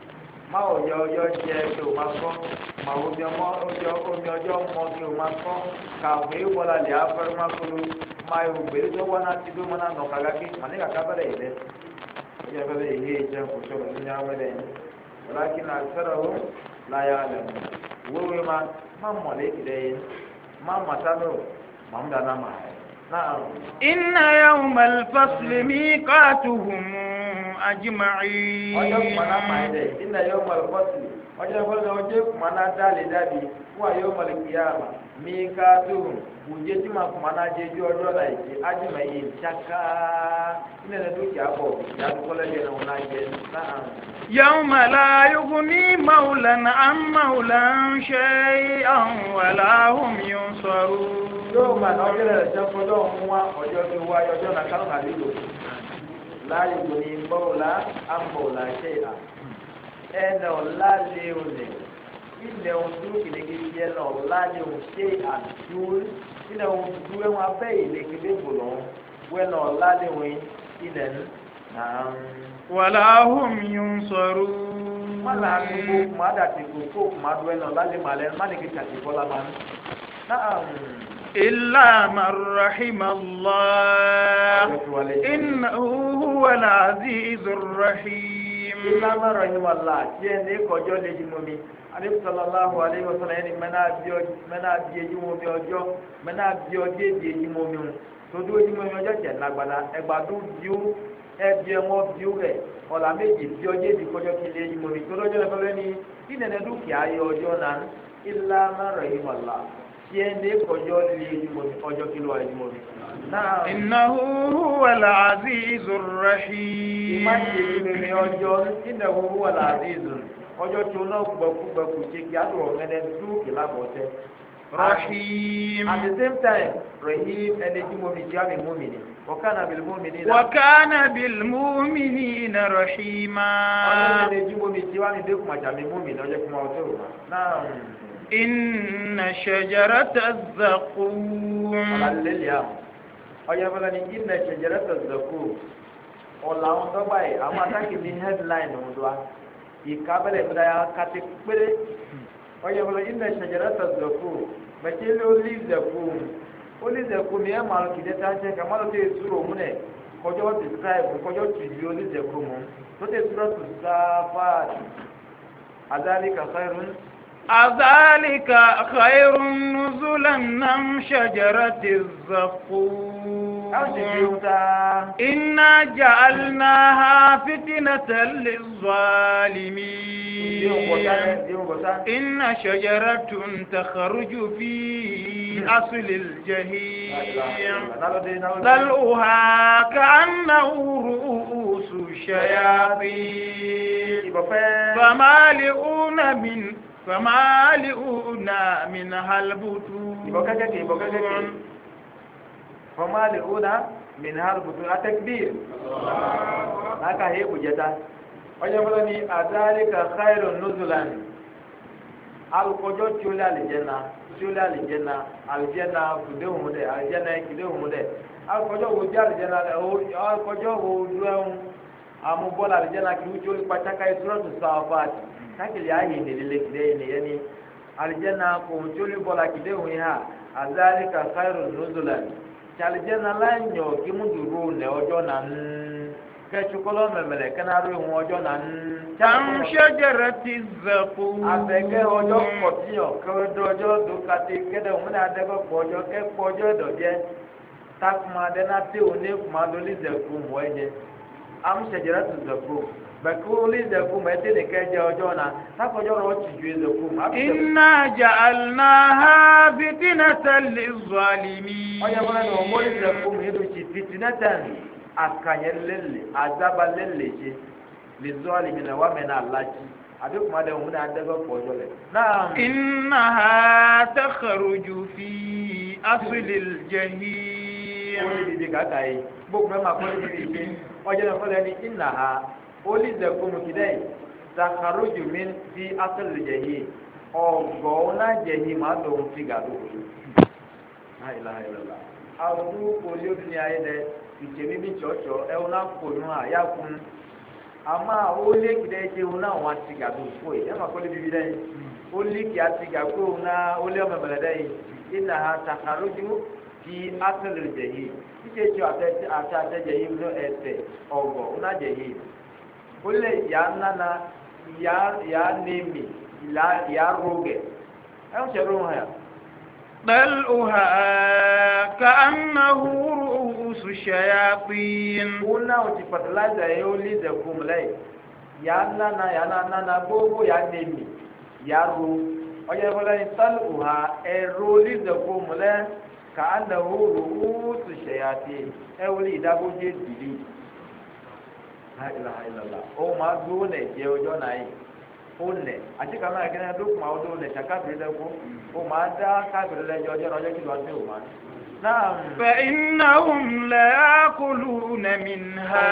má òye ọjọ́ jẹ kí o máa kọ́ má omi ọjọ́ mọ kí o máa kọ́ kàwé wọlé alẹ́ afẹ́rẹ́ má kúrú má ìrùgbèrè tó wọ́n náà ti dó mọ́ náà nọ kàkà kí mà ní kàkà bẹ̀rẹ̀ yìí lẹ́ ọjọ́ bẹ̀rẹ̀ yìí jẹ́ kó tó lọ́ọ́ ní àwọn ẹ̀rẹ́ yìí wọ́lákin náà sọ̀rọ̀ ó láyà alẹ́ mọ́ wíwí má mọ̀lẹ́ ìdẹ́ yìí má màtánù má ń dáná má náà. inna yawmal fasli miqatuhum ajma'in. ọjọ́ kùmánà máa ń dẹ̀ inna yawmal fasli ọjọ́ ìfọ̀lẹ́ ọjọ́ kùmánà dálé dábì wà yawmal qiyama miqatuhum uje tí ma kùmánà jẹ́ ju ọjọ́ la yìí ajma'in ṣaka ilé ní dúkìá bọ̀ yàtúkọ́lẹ́ yẹn náà náà jẹ náà. yawma la yughni mawlan an mawlan shay'an wala hum yunsarun. yóò máa ní ọjọ́ rẹ̀ jẹ́ fọjọ́ òun wá ọjọ́ tó wá ọjọ́ náà kálọ̀ náà lílo láàyè kò ní bọ́ọ̀lá àmọ̀ọ̀lá ṣe à ẹnà ọ̀làlẹ̀ òní ilẹ̀ ohun dúró kìlẹ̀kìlẹ̀ yẹn náà ọ̀làlẹ̀ òun ṣe àdúró ilẹ̀ ohun dúró ẹ̀wọ̀n abẹ́ ìlẹ̀kìlẹ̀ gbòòlò wẹ́n náà ọ̀làlẹ̀ òun ilẹ̀ náà. wàlá hum yunsarun. wọ́n là ń gbogbo kùmádà tí kò kùmádù ẹ̀ náà ọ̀làlẹ̀ màlẹ́ mánìkì kàtì bọ́lá máa ń. إلا من رحم الله إنه هو العزيز الرحيم. إلا من رحم الله جيني كوجو لجمومي عليه صلى الله عليه وسلم يعني منا بيجمومي أجو منا بيجمومي todo ojúmọ́ ọjọ́ jẹ̀ lágbàlá ẹgbàdo bíó ẹbí ẹ̀wọ̀n bíó rẹ̀ ọ̀là méjì bí ọjọ́ èdè kọjọ́ kí lè ojúmọ́ mi tó lọ́jọ́ lẹ́fẹ́lẹ́ ní ìnẹ̀nẹ́ dúkìá yọ ọjọ́ náà ilá mẹ́rẹ̀ ìmọ̀lá tí ẹ ní kọjọ́ lè ojúmọ́ mi ọjọ́ kí ló wà ojúmọ́ mi. innahu huwal azizur rahim. ìmáṣe ìrìnrìn ọjọ́ innahu huwal azizur ọjọ́ tí ó náà gbọ̀kúgbọ̀kú ṣe kí á lọ ọ̀rẹ́dẹ́ dúkìá lábọ̀ọ́tẹ́. Rahim. At the same time, Rahim and the Jumomijami Mumini. Wakana bil Mumini. Wakana bil Mumini Rahima. Now, Inna shajarata zakum. Hallelujah. Oya bala ni inna shajarata zakum. Ola on do bai, ama taki ni headline on do. Ikabele bidaya katikpere. Oye bala inna shajarata zakum bakele oli zakum ya mal kideta che kamalo te suro mune kojo describe kojo tiji oli zakum to te suro to safat adhalika khairun nuzulan nam shajarati zakum inna ja'alnaha fitnatan lizzalimin إن شجرة تخرج في أصل الجحيم ظلها كأنه رؤوس الشياطين فمالئون منها البطون فمالئون منها البطون التكبير هكا هي بجتا ọjọ́ fọlọ́ ni àdáríkà káírò nùzùlán alùpùpù tí ó lé àlìjẹ́nà kùdéhùn dẹ̀ àlìjẹ́nà kùdéhùn dẹ̀ alùpùpù wo jẹ́ àlìjẹ́nà alùpùpù wo dúrẹ́hùn amúbọ́lá àlìjẹ́nà kì í tí ó lé pàtàkì ìṣúrọ̀tù sáfàtì káàkiri ayé ìnìlélẹ̀ kìdéhùn nìyẹn ni àlìjẹ́nà kò tí ó lé bọ́lá kìdéhùn yìí hà àdáríkà káírò nùzùlán tí àlìjẹ́nà láyọ̀ kí mú dùrú nẹ̀ ọjọ́ náà kẹtukọlọ mẹmẹlẹ kẹnaru ìwọn ọjọ́ náà ń. tàǹṣẹ́jẹrẹ ti zẹ̀kú. àbẹ̀kẹ́ ọjọ́ kọ̀tíyàn kẹwẹ́dọ́ ọjọ́ dòkàtì kẹdẹ òun náà dẹ́gbẹ́ pọ̀ ọjọ́ kẹ́kpọ̀ ọjọ́ ìdọ̀jẹ́ takuma dẹ́nàtẹ́ òní kuma lórí zẹ̀kú wọ́ ẹ̀jẹ̀ àmṣẹ́jẹrẹ ti zẹ̀kú bẹ̀kú lórí zẹ̀kú mẹ́tẹ́ nìkẹ́ jẹ́ ọjọ́ náà takọjọ́ rọ̀ tìjú zẹ̀kú. iná ja'alnaha fitinatan lizzalimin. ọjọ́ fúnra ní ọmọ lórí zẹ̀kú mi yóò ti fitinatan akanya lele azaba lele je le zɔli mina wa mɛ na alaji abe kuma de ŋun na adɛgɛ kpɔjɔ lɛ. naam. innaha takhruju fi aslil jahim. o de kaka ye gbogbo mɛ ma ko ne bi je ɔjɛ ne fɔlɔ ni innaha oli zɛ komu kidɛ takhruju min fi aslil jahim ɔgɔw na jahim ma dɔn fi ga do. ayiwa awo du koli o dunya ye dɛ. ìtẹ̀mí bí tsọ̀tsọ̀ ẹ̀wọ̀n náà kò nù àyà kún ama ole kide je una wa tiga do fo e ma ko le bibi dai ole ki atiga ko una ole o mabala dai inna ha takharuju fi asl al jahim ike jo ata jahim no ete ogo una jahim ole ya nana ya nemi ya roge ayo chero ha بلؤها كأنه رؤوس الشياطين una uti fertilizer yo li de kumlai ya nana bobo ya nemi ya ru oye bola taluha ero li de kumlai كأنه رؤوس الشياطين أولي دابو جدي لا إله إلا الله أو ما دون جيوجو ناي أولي أشي كما يكنا دوك ما دون شكابر لكو أو ما دا كابر لجوجو نجو كدو أسيو ما نعم فإنهم لا يأكلون منها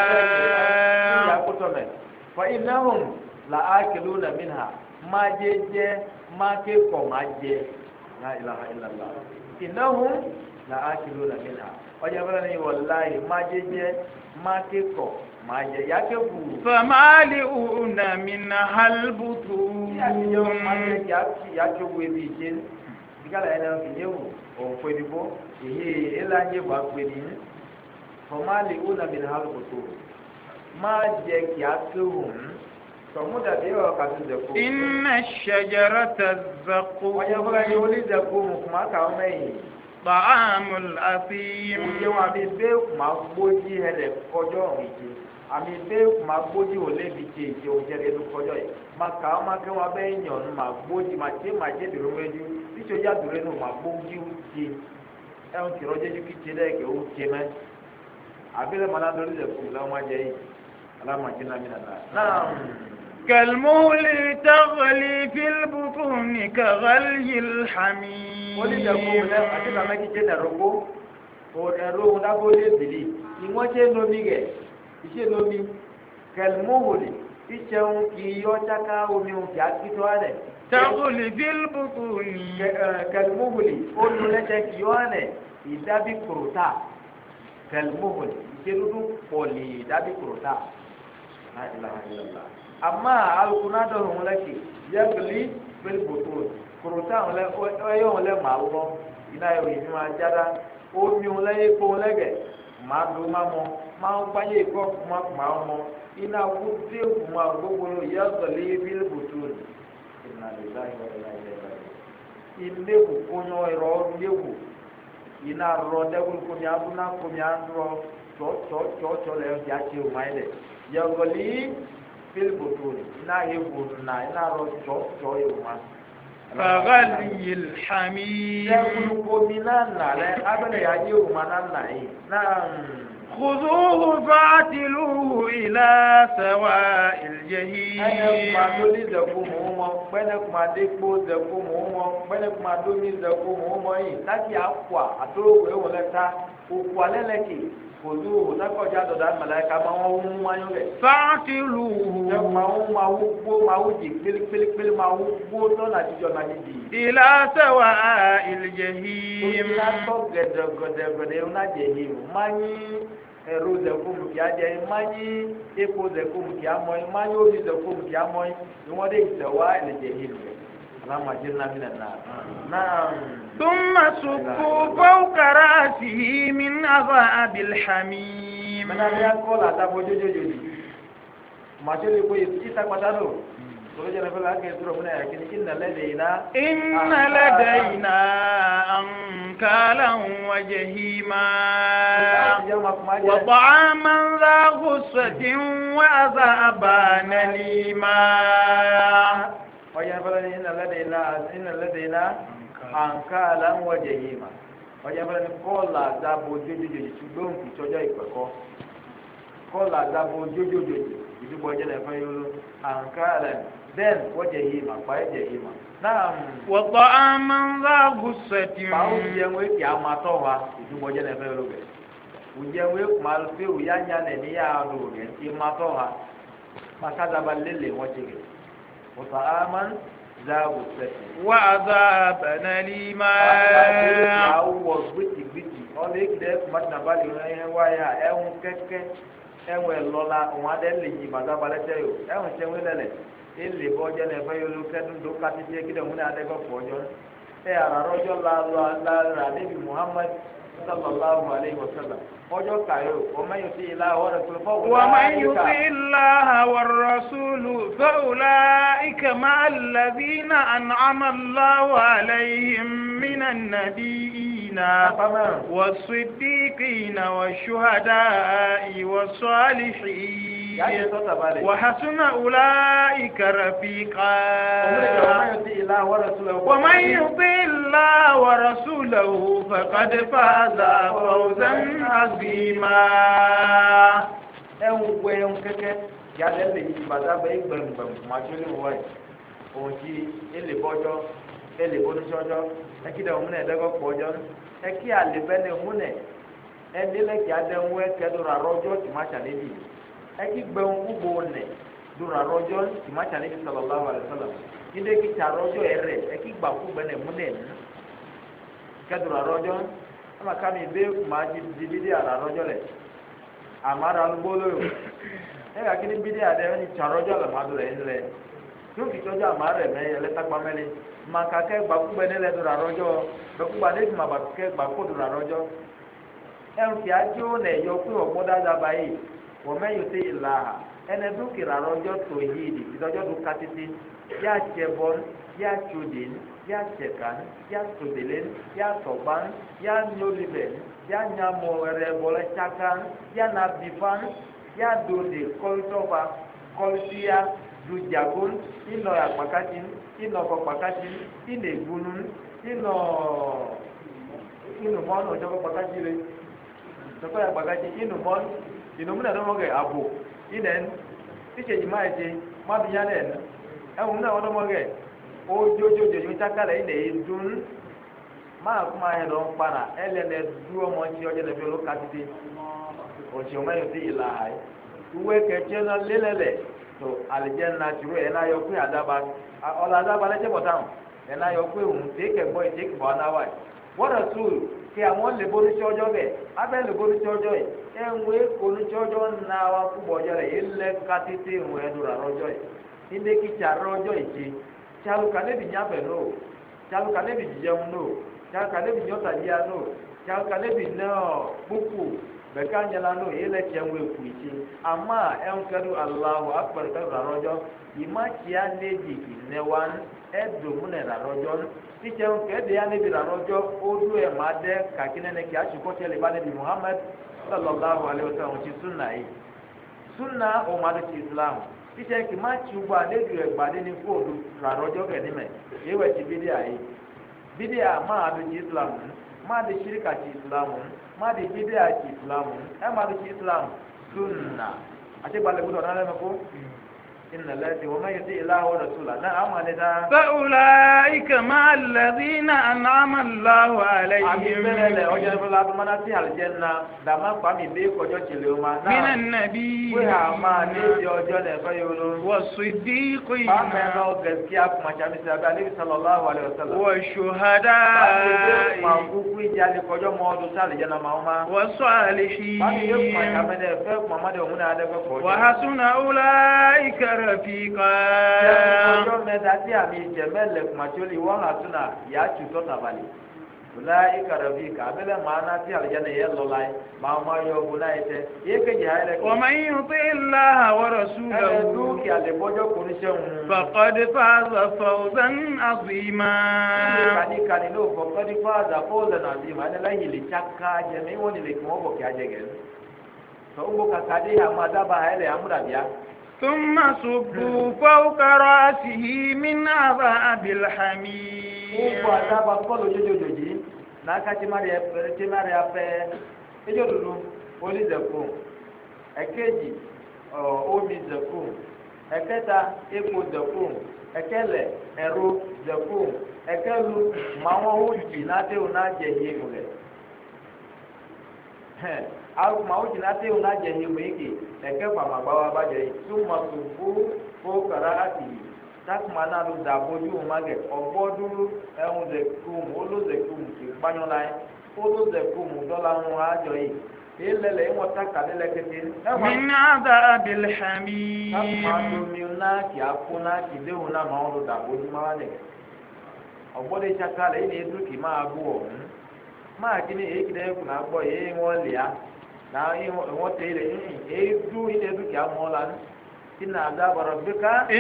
فإنهم لا يأكلون منها ما جي ما كيكو ما جي لا إله إلا الله إنهم لا آكلون منها وجبرني والله ما جي ما كيكو ما جي ياكبو فمالئون منها البطون ياكبو بيجين digala ena kinyewu o kwedibo ehe ela nye ba kwedi famali'una min halqutu ma je kiakuhum فمودا بيوا كاتو إن الشجرة الزقوم ويقول يولي زقوم كما كاومي طعام الأثيم ويوا بيبي ما بوجي هله كوجو ويجي àmì bẹ́ẹ̀ máa gbójú ò lébi tí èjì ò jẹ́ ẹnu kọjọ́ yìí máa kà á máa kẹ́ wọn abẹ́ yàn ọ́n máa gbójú máa jẹ́ dùrú méjú títí ó yá dùrú ẹnu máa gbójú ti ẹ̀hún kìrọ̀ jẹ́jú kí tiẹ̀ lẹ́ẹ̀kẹ́ ó tiẹ̀ mẹ́ àbílẹ̀ máa lọ́dún lè kú lọ́wọ́ máa jẹ́ yìí alámàjẹ́ náà mi nàá. كالمهل تغلي في البطون كغلي الحميم iṣẹ́ lomi kẹlmóhùlì ìṣẹun kì í yọ ṣáká omi òun kì á kí tó wálẹ̀. tagoli bilbutuni. kẹlmóhùlì olùlẹ́sẹ̀ kì í yọ wálẹ̀ ìdábí kòròtà kẹlmóhùlì ìṣẹ́dúdú pọ̀lì ìdábí kòròtà. àmà alukunadọ̀ òun lẹ́kì yẹ́gìlì bilbutuni kòròtà ẹ̀yọ́ òun lẹ́ màá lọ iná ẹ̀rọ ìfín máa jáda omi òun lẹ́yìn kó òun lẹ́gẹ̀ máa dùn máa mọ. máa ń gbáyé ikọ́ kuma kuma ọmọ iná wúdé kuma gbogbo yàtọ̀lé bílí bùtù ìnà lèlá ìwọ̀lá ìlẹ̀ ilé kòkònyọ ìrọ̀ léwu iná rọ dẹ́gbùn kòmí abúná kòmí àndúrọ̀ tọ́tọ́tọ́ lẹ́yìn tí a ṣe òun ayé lẹ̀ yàtọ̀lé bílí bùtù iná ewu nà iná rọ tọ́tọ́ ewu ma. فغلي الحميم. dẹ́gbùn kòmí náà nà lẹ́ abẹ́lẹ̀ yà yé òun ma náà nà yìí náà. خذوه فاعتلوه إلى سواء الجحيم. أنا ما دولي زكو موما، بنا ما ديكو زكو موما، بنا ما دومي زكو موما. ناتي أقوى أتوه ولا تا أقوى لكي خذوه نكو جادو دان ملاك ما هو ما يوجد. فاعتلوه. ما هو جي بيل ما هو تونا تيجو نادي. إلى سواء الجحيم. لا تقدر جهيم ماني. ẹ̀rọ zẹ̀kùmù kì á jẹ ìmáyí epo zẹ̀kùmù kì á mọ ìmáyí omi zẹ̀kùmù kì á mọ ìwọ́n dé ìtẹ̀wá ẹ̀lẹ́jẹ̀ ìlú alámàjẹ́ nàmínà náà. ثم صبوا فوق رأسه من عذاب الحميم. من أن يقول هذا بوجوجوجي ما شو اللي يقول يسكت أقوله إن لدينا أنكالا وجهيما وطعاما ذا غصة وعذابا أليما. إن لدينا أنكالا وجهيما. ويقول كل عذاب وجوجوجي شبهم في شجاع الكوكو كل عذاب وجوجوجي ìdúgbò ọjọ́ lẹ́fọ́ yóò àǹkárá then wọ́n jẹ yìí mà pàẹ́ jẹ yìí mà. náà wọ́pọ̀ àmàlà gùsẹ̀tì. báwo jẹun èkì àmàtọ́ wa ìdúgbò ọjọ́ lẹ́fọ́ yóò bẹ̀. òjẹun èkì máa fi òyà nyalẹ̀ níyà lò rẹ̀ ti màtọ́ wa màkàdàbà lélẹ̀ wọ́n ti rẹ̀. wọ́pọ̀ àmàlà gùsẹ̀tì. wà á zà bẹ̀nẹ̀lì máa. àwọ̀ gbìtìgbìtì ọ̀lẹ́ ìkìlẹ̀ kùmàtìnàbàlì ẹ̀wọ̀n ẹ̀lọ́la òun adé lè yí bàtà balẹ̀tẹ̀ yò ẹ̀wọ̀n tẹ̀wé lẹ̀lẹ̀ ele bɔjɛ n'ɛfɛ yolo kɛdun do katiti kí dɛmu n'adɛ kɔ fɔjɔ ararɔjɔ la nebi muhammad sallallahu alayhi wa sallam ɔjɔ kayo wɔmɛ yuti ila wɔrɛ tó fɔ ومن يطع الله والرسول فأولئك مع الذين أنعم الله عليهم من النبيين والصديقين والشهداء والصالحين وحسن أولئك رفيقا ومن يطع الله ورسوله فقد فاز فوزا عظيما ẹ̀hún gbé ẹ̀hún kẹ́kẹ́ yàtọ̀ lè yí bàtà bẹ́ẹ̀ gbẹ̀ngbẹ̀m màtúlẹ̀ wọ̀ ẹ̀ òun ti ele bọ́jọ́ ele bọ́dúnṣọ́jọ́ ẹ̀kí dẹ̀ òun náà ẹ̀dẹ́gọ́ pọ̀jọ́ ẹ̀kí àlebẹ́ ní òun náà ẹ̀dẹ́lẹ́kì adẹ́hún ẹ̀kẹ́ dọ̀rọ̀ àrọ́jọ́ tì má ṣàlẹ́bì ẹ̀kí gbẹ̀hún gbogbo nẹ̀ dọ̀rọ̀ àrọ́jọ́ tì má ṣàlẹ́bì sallallahu alaihi wasallam nídẹ́kì tì àrọ́jọ́ ẹ̀rẹ̀ ẹ̀kí gbàkú gbẹ̀nẹ̀ mú nẹ̀ kẹ́ dọ̀rọ̀ àrọ́jọ́ ọmọ kàmi bẹ́ẹ̀ má di àrọ́jọ́ lẹ̀ amara alubolo yo ega kini bidi ade ni charojo la madure ile yo ki tojo amara me ele takpa mele maka ke gba ku bene le dura rojo be ku ba de ma ba ke gba ku dura rojo en ki ajo ne yo ku omoda da bai wo me yuti ilaha ene du ki ra rojo to yidi ki tojo du katiti ya chebon ya chudin ya chekan ya tudelen ya toban ya nyoliben ya nyamo ere bole chakan ya na bifan ya do de koltoba koltia du jagun ino ya pakati ino ko pakati ine gunun ino mono jogo pakati le to ko ya pakati ino mon ino muna do moge abo inen tike jimaete ma biyane e muna wodo moge o jojo jojo takala ine dun máa kó máa yẹ lọ ń para ẹlẹ́nẹ̀ dúró ọmọ tí ọjọ́ lẹ́bi olóka títí òtí ọmọ yóò ti ìlà ayé ìwé kẹ̀kẹ́ náà lélẹ̀lẹ̀ tó àlìjẹ́ náà tìrú ẹ̀ náà yọ pé àdába ọ̀là àdába lẹ́jẹ̀ bọ̀ táwọn ẹ̀ náà yọ pé òun tẹ́kẹ̀ gbọ́ ìtẹ́kẹ̀ bọ̀ náà wáyé wọ́dọ̀ tó kí àwọn lè borí tí ọjọ́ bẹ̀ abẹ́ lè borí tí ọjọ́ yìí ẹ̀ ń wé kóní tí ọjọ́ náà wá kúbọ̀ ọjọ́ rẹ̀ yìí lẹ́ ká títí ìwọ̀n ẹ̀dùn àrọ́jọ́ yìí ilé kíkà àrọ́jọ́ yìí ṣe tsaluka ne bi nyabɛ no tsaluka ne bi dzem no tsaluka ne bi nyɔta dzia no tsaluka ne bi nɛ buku bɛka nyala no yele tiɛŋ wo eku tsi ama ɛnkɛdo alahu akpɛrɛ kɛdo arɔdzɔ yima tia ne di nɛ wan ɛdomu nɛ arɔdzɔ titsɛŋ kɛde ya ne bi arɔdzɔ odu ɛma dɛ kaki nɛ kia tsi kɔtɛ le ba ne bi muhammed sallallahu alayhi wa sallam ti sunna yi sunna o ma do ti islam titsɛŋ kima tsi gba ne du ɛgba de ni fóònù arɔdzɔ kɛ ni mɛ ewɛ ti bidia yi bidia ma do ti islam ma de shirika ti islam ma de bidia ti islam ma do ti islam sunna ati gbalẹ gbọdọ n'alẹ mẹ ko inna lati wa ma yuti ilahu wa rasula na amale da fa ulaika ma alladhina an'ama Allahu alayhim abele oje fala do mana ti aljanna da ma pa mi be ko jo chele o ma na minan nabi we ha ma ni di ojo le fa yo lo was-siddiqin ba me no gaskiya kuma cha mi sa ali sallallahu alaihi wasallam wa shuhada ma ku ku jali ko jo mo do sale jana ma ma was-salihin ba mi yo kuma cha me de fe kuma ma de o na de ko wa hasuna ulaika rafiqa ọjọ́ mẹ́ta tí àmì ìjẹ̀mẹ́lẹ̀ kùmàtíólì wọ́n hà tún náà yà á tù tọ́ta balẹ̀ wùláyé kàràbí kà abẹ́lẹ̀ máa ná tí àlùjáde yẹ lọ láyé máa máa yọ ọ̀gbun náà tẹ yé kejì ayé lẹ́kọ̀ọ́. wa man yuti Allaha wa rasulahu ẹ̀rẹ́ dúkìá àlẹ́bọ́jọ́ kò ní sẹ́wọ̀n. faqad faza fawzan azima. kàníkàní ló faqad faza fawzan azima ẹni lẹ́yìn lè tsaka jẹ̀mí wọ́n ní lè kí wọ́n bọ̀ kí ajẹ́ gẹ̀ ثم صبوا فوق رأسه من عذاب الحميم èkejì omi zẹkùn ẹ̀kẹta epo zẹkùn ẹ̀kẹlẹ ẹ̀rọ zẹkùn ẹ̀kẹlu màwọn òjì nàdéhùn náà jẹ yé mu rẹ ma o jina te o na jẹ ni mo eke ẹkẹ fama gba wa ba jẹ yi tuma tufu fo kara ati takuma na do da boju o ma gẹ ọgbọdun ẹhun zẹkum olo zẹkum ti kpanyọ la yi olo zẹkum dọla ŋun adzọ yi ilẹ̀ lẹ̀ ìwọ̀n taka nílẹ̀ kété. من عذاب الحميم. máa domi náà kì á kó náà kì déhùn náà máa ń lo dàbò ní máa nì. ọ̀gbọ́dọ̀ ìṣàkà lẹ̀ yìí ni edu kì máa bú ọ̀hún. máa kí ni èyí kìí dẹ́kun náà gbọ́ yìí wọ́n lè á. náà ìwọ̀n tẹ̀ ilẹ̀ edu ilẹ̀ edu kì á mọ́ ọ́ lánàá. إن عذاب ربك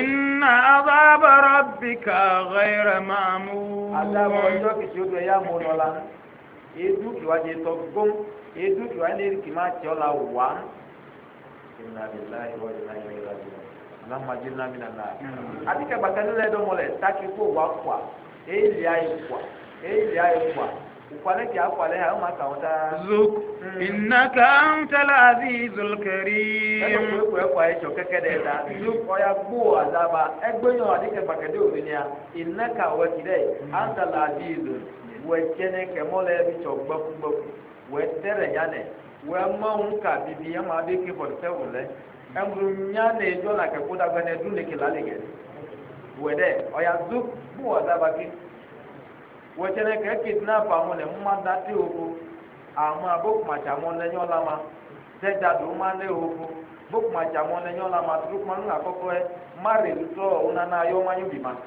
غير معمول. عذاب ربك شو يا مولا edu kiwa je to gom edu kiwa ne ki ma chola wa inna lillahi wa inna ilaihi raji'un allahumma jinna minan nar adika bakani le do mole taki ko wa kwa eli ai kwa ukwale ki akwale ha ma ka wata zuk innaka antal azizul karim ko kwa e cho kekede da zuk oya gbo azaba egbeyan adika bakade obinia innaka wa kidai antal azizul wɛtsɛnɛ kɛmɔlɛ bi tsɔ gbɛkugbɛku wɛtɛrɛ yanɛ wɛmɔnu ka bibi ɛmɔ abe ke fɔtisɛwu lɛ ɛmuru nyanɛ edzɔ la kɛkó dagbɛ nɛ du leke la legɛ wɛdɛ ɔya zu kó ɔdaba ke wɛtsɛnɛ kɛ kidnap amu nɛ muma dati oko amu abokumatsi amu nɛ nyɔ la ma tɛdza do ma nɛ oko bokumatsi amu nɛ nyɔ la ma turu kuma nu akɔkɔ yɛ mari lutɔ onana yɔ ma nyu bi ma.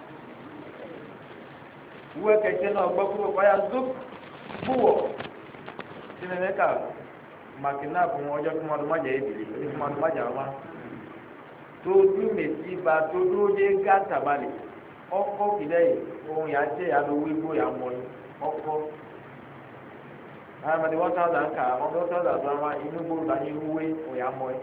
Uwe kẹ̀kẹ́ náà gbọ́ kúrò kọ́yà zó búwọ̀ sínú ẹ̀ka màkínà fún ọjọ́ kí wọ́n máa jẹ́ ìdílé ọjọ́ kí wọ́n máa jẹ́ àwọn tó dún mèsì bá tó dúró dé gáàtà balẹ̀ ọkọ̀ kìlẹ̀ yìí ohun yà jẹ́ ìyàlọ́ wíwó yà mọ́ yìí ọkọ̀ àmàlí 1000 kà 1000 tó àwọn inú gbòòrò bá ní wúwé òyà mọ́ yìí.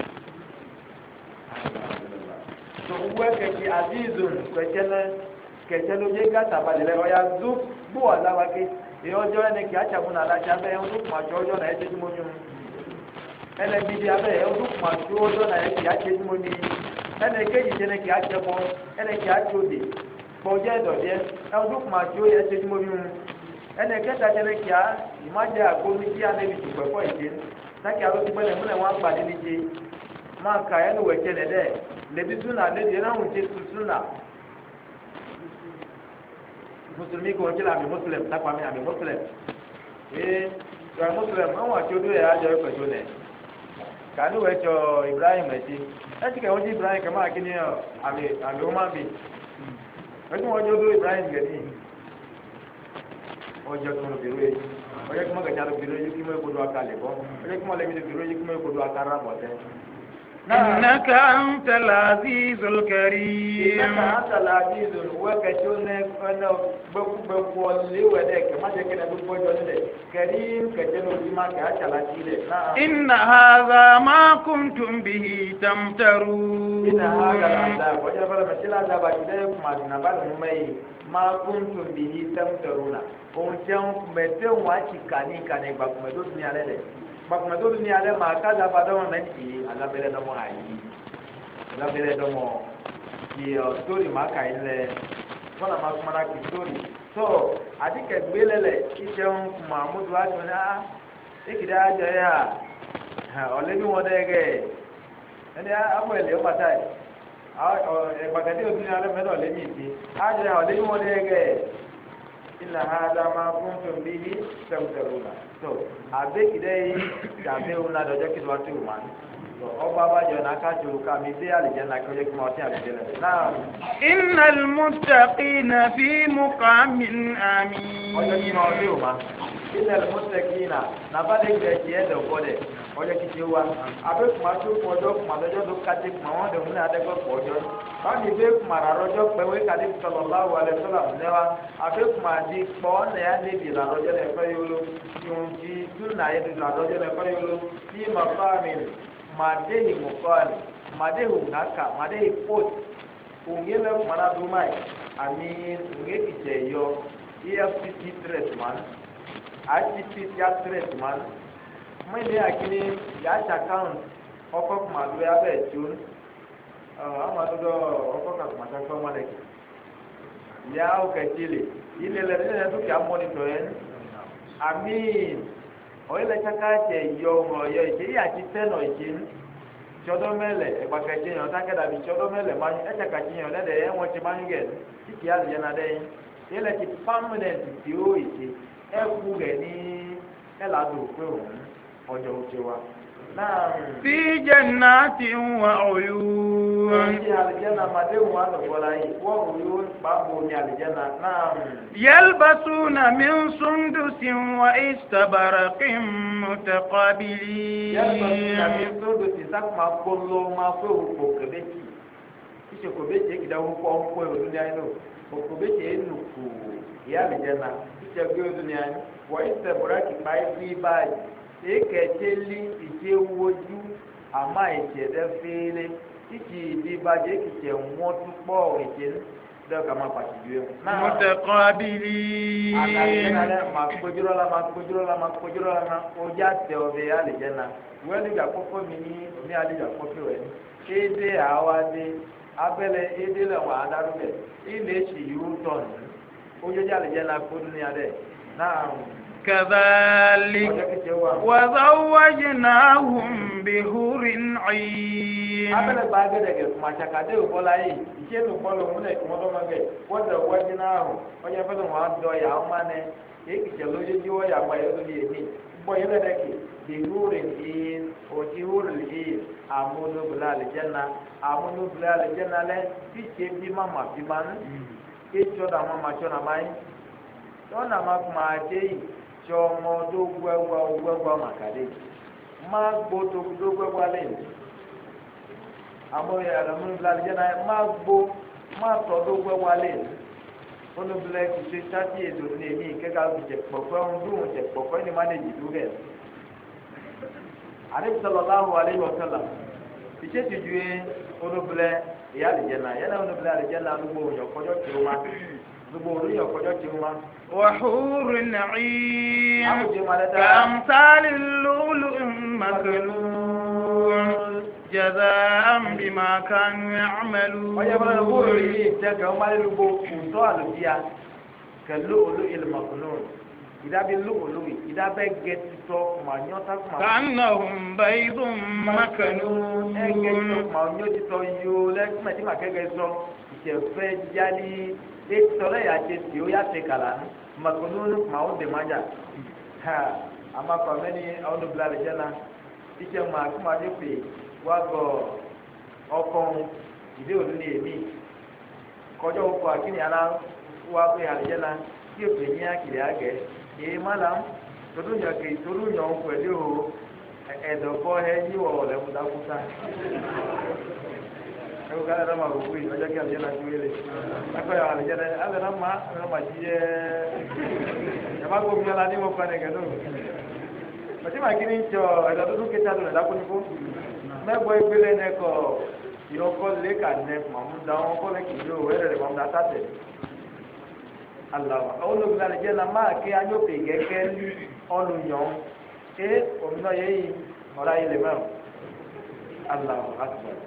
tó uwe kẹ̀kẹ́ àdìzùn kẹ̀kẹ́ náà. Kẹ̀kẹ́ ló yé gàtà balẹ̀ lẹ́ ọ̀ya zó gbó àláwáké èyí ọjọ́ ẹni kì í àtsàkùn àlàjì abẹ́ ẹ̀ ọdún kùmà tó ọjọ́ náà ẹ̀ tẹ́tí mọ́nyú ẹnẹ bíbí abẹ́ ẹ̀ ọdún kùmà tó ọjọ́ náà ẹ̀ kì í àtsẹ́tí mọ́nyú ẹnẹ kéjì tẹ́nẹ kì í àtsẹ́kọ́ ẹnẹ kì í àtsọ́dè kpọ̀jẹ́ ẹ̀dọ̀dẹ́ ẹ̀ ọdún kùmà tó ẹ̀ tẹ́tí mọ́nyú ẹnẹ kẹta tẹ́nẹ kì í ìmájẹ àgbóni kí alẹ́bi tó gbẹ̀fọ́ ìdè sákì alóòtú gbẹ́lẹ̀ múlẹ̀ wọn àgbàdé níje máa kà ẹ̀ lówó ẹ̀kẹ́ nẹ̀dẹ́ lẹ́bi súnà lẹ́bi ẹ̀ náà wùn musulmi ko kila mi muslim takwa mi ami muslim ya muslim an wa chodo ya ajo ko chone kanu we cho ibrahim eti eti ke oji ibrahim kama akini ami o ma bi eti wo jodo ibrahim gani ojo ko no biru ojo ko ma ga jaro biru yuki mo ko do akale bo ojo ko ma le mi biru yuki mo ko do akara bo te إنك أنت العزيز الكريم. إنك أنت العزيز وكشون أنا بقول ودك ما جكنا بقول كريم كشون بما كأشلا كيله. إن هذا ما كنتم به تمترون. إن هذا العذاب وجب على مثل هذا بعدين ما نبال ما كنتم به تمترون. وانتم متى واشي كاني بقوم دوسني عليه. Bakumadori ni ale ma kaza badon na ki alabele domo ayi alabele domo ki story ma ka ile wala ma kuma ki story so adike gbelele ijeun mahmud wa jona ikida ajo ya ole bi won dege eni amwele o patai e bagade o ni ale me ole mi ti ajo ya ole bi won dege illa hada ma kuntum bihi tamtaruna so abe kidai abe una dojo kidu ati uman so oba bajo na ka juru ka mi de aljanna ko yek mo ti aljanna na innal muttaqina fi muqamin amin ojo ki mo de uma innal muttaqina na bale de je do kode ojo ki ti wa abe kuma to ko do kuma dojo do ka ti kuma won de mun ade ko ojo ba ni be kuma ra rojo pe we ka di sallallahu alaihi wasallam ne wa abe kuma di po ne ya ni bi la rojo le fe yolo yun ji sunna ye la rojo le fe yolo ti maqamin madehi mukali madehu naka madehi pot ungele mana dumai ami unge kijeyo EFCC stress man ICC ya stress man mwende akini ya account oko kumalu ya be tun amadudo oko ka kumata ko maleki ya o kachile ile le tu ya monitor en amin oyele chakache yomo yo ije ya ti teno ijin chodo mele e pakache yo takeda bi chodo mele ma e chakache yo le de e won ti mange ti ya le na de ile ti permanent ti o ije e ku ge ni e la do pe o ọjọ́ òjò wa. náà. في جنات وعيون. ọjọ́ àlìjẹ́nà màdéhùn wà lọ́kọ́lá yìí wọ́n ò yóò pàbò ní àlìjẹ́nà náà. يلبسون من سندس وإستبرق متقابلين. يلبسون من سندس ساكما كله ما فيه كوكبيتي. إيش كوكبيتي كده هو كوكو الدنيا إنه كوكبيتي إنه كو يا àlìjẹ́nà إيش كوكو الدنيا إنه وإستبرق ما يبي باي. ekecheli ichewoju ama ichedefele ichi dibaje kiche nwotu kpọ eche dọka ma pàṣíjú ẹ. mutaqabili. àtàlẹ́ ma kpojúrọ́lá na ọjà tẹ ọbẹ̀ àlìjẹ́nà wẹ́lú ìgbà kọ́kọ́ mi ní àlìjà kọ́kọ́ rẹ̀ édè àwádé abẹ́lẹ̀ édè lẹ́wọ̀n adarúbẹ̀ ilé èsì yóò tọ̀ ní ojójà àlìjẹ́nà kó dúnú yàrá náà. كذلك وزوجناهم بحور عين. abẹ́lẹ̀ gba agẹ́dẹ̀gẹ̀ kùmà ṣàkàdé òbọ́lá yìí iṣẹ́ ló bọ́ lòun lẹ̀ kí wọ́n tó máa gẹ̀ wọ́n dẹ̀ wọ́jú náà hù ọjọ́ fẹ́lẹ̀ wọn á dọ̀ yà ọ́ máa nẹ èkì tẹ̀ lójú tí wọ́n yà pa yẹn lórí èmi gbọ́ yẹn lẹ́dẹ̀kì bìhúrin ìyìn òtí húrin ìyìn àmúnubìlà àlìjẹ́nà lẹ́ tí ṣe bí màmá bí máa ń ké tsọ́nà màmá tsọ́nà máa ń tsọ́nà máa kùmà àdé yìí tsɔmɔ do gbɛgbɛ makade ma gbɔ do gbɛgbɛ alɛ amewo yɛ alamu bila alidzɛ na ma gbɔ ma tɔ do gbɛgbɛ alɛ wọnú bilẹ kìsì sátì èdò ní èmi kẹkẹ àgùjẹ kpọkọ ọdún jẹ kpọkọ ẹni máa lè dìdú rẹ àdébísọlọláhu aleyhi wọsọlá ìṣe tìjú yẹ wọnú bilẹ ìyá alidzẹ náà yẹn náà wọnú bilẹ alidzẹ náà ló gbọ òyìn ọkọjọ tìrú ma gbogbo òyìn ọkọjọ tìrú ma. وحور نعيم كأمثال اللؤلؤ المكنون جزاء بما كانوا يعملون. كأنهم بيض مكنون. etɔlɛ ya tse ti o ya te kala makonu ma o de ma dza ha ama kɔ mɛ ni awo no bla le dze na titse ma kuma de pe wa gɔ ɔkɔn ìdí òdu ni èmi kɔjɔ wòkɔ akini ana wa pe ale dze na tí o pe nyia kiri agɛ èyí ma la todu nyɔ ke todu nyɔ ŋkɔ ɛdi o ɛdɔbɔ hɛ nyi wɔ lɛ kutakuta. Aku kan ada mah bukui, macam ni ada nak jual ni. Aku yang ada jadi ada nama dia. Siapa aku punya lagi mau panen kan tu. Macam macam ni cakap, ada tu kita tu nak pun pun. मैं बोल बोले ने को यो को लेकर ने मामू दाओ को लेकर जो है रे मामू दाता थे अल्लाह और लोग ना जे लम्मा के आजो पे के और न्यों ए ओमनो यही और आई ले मैं अल्लाह अकबर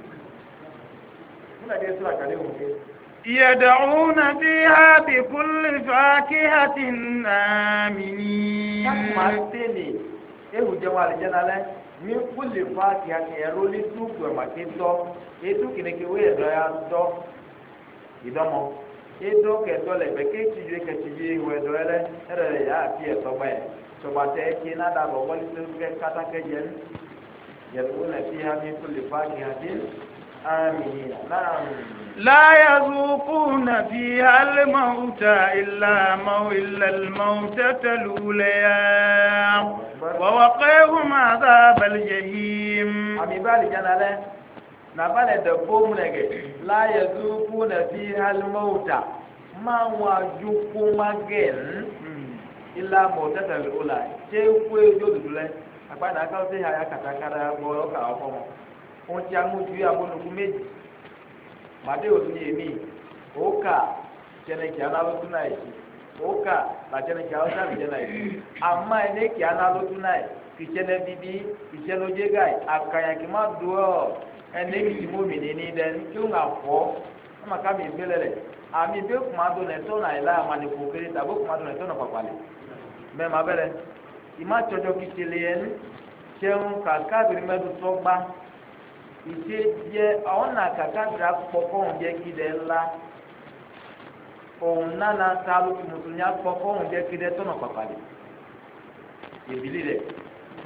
يدعون فيها بكل فاكهة آمنين. ewu jẹ wọn alìjẹna lẹ mi kúlè fa kìákì ẹrú ní túkù ẹ̀ màkì tọ́ ètò kìnìkì wí ẹ̀dọ́ ya tọ́ ìdọ́mọ ètò kẹtọ́ lẹ bẹ kéèkì ju kẹtì ju ewu ẹ̀dọ́ yẹ lẹ ẹ̀rẹ̀ rẹ̀ yà á fi ẹ̀tọ́ gbẹ sọgbàtẹ ẹ̀kí nàdàbọ̀ wọlé tó kẹ kátàkẹ́ jẹ ní yẹ̀dùkú nà fi hà mi kúlè fa kìákì آمين نعم لا يذوقون فيها الموت إلا الموتة الأولى ووقيهم عذاب الجحيم. أمي بالي جنالة نبالي دبوم نجي لا يذوقون فيها الموت ما وجوكم مجن إلا موتة الأولى شيء كوي جودو لين أقبل أكال فيها يا كتاكارا بولوكا أقوم wọ́n ti amójú amónukú méjì màdé òtún ní èmi òkà tẹnẹkì analótún náà yìí òkà làtẹnẹkì alótún náà yìí àmà ẹnẹkì analótún náà kìtsẹnẹ bíbí kìtsẹnẹ gáì àkànyàkì má do ọ ẹnẹkì tí mo mìíní ní dẹ tí ó ń àfọ ọmọ ká mi gbélé rẹ àmì bí kùmà do nẹtọ náà yìí láyà máa ní kó kéré tàbí kùmà do nẹtọ náà pàpàlẹ mẹ má bẹrẹ ìmá tsọtsọ kìtsẹlẹ yẹn tsẹun kàkàbìrì mẹdùn sọgbà. Ìṣe jẹ́ àwọn náà kàkàdìrà kpọ̀kọ́ òun jẹ́ kí dẹ́ ńlá òun nánà ta lókè mùsùlùmí akpọ̀kọ́ òun jẹ́ kí dẹ́ tọ̀nà pàpàlẹ̀ ìbílí rẹ̀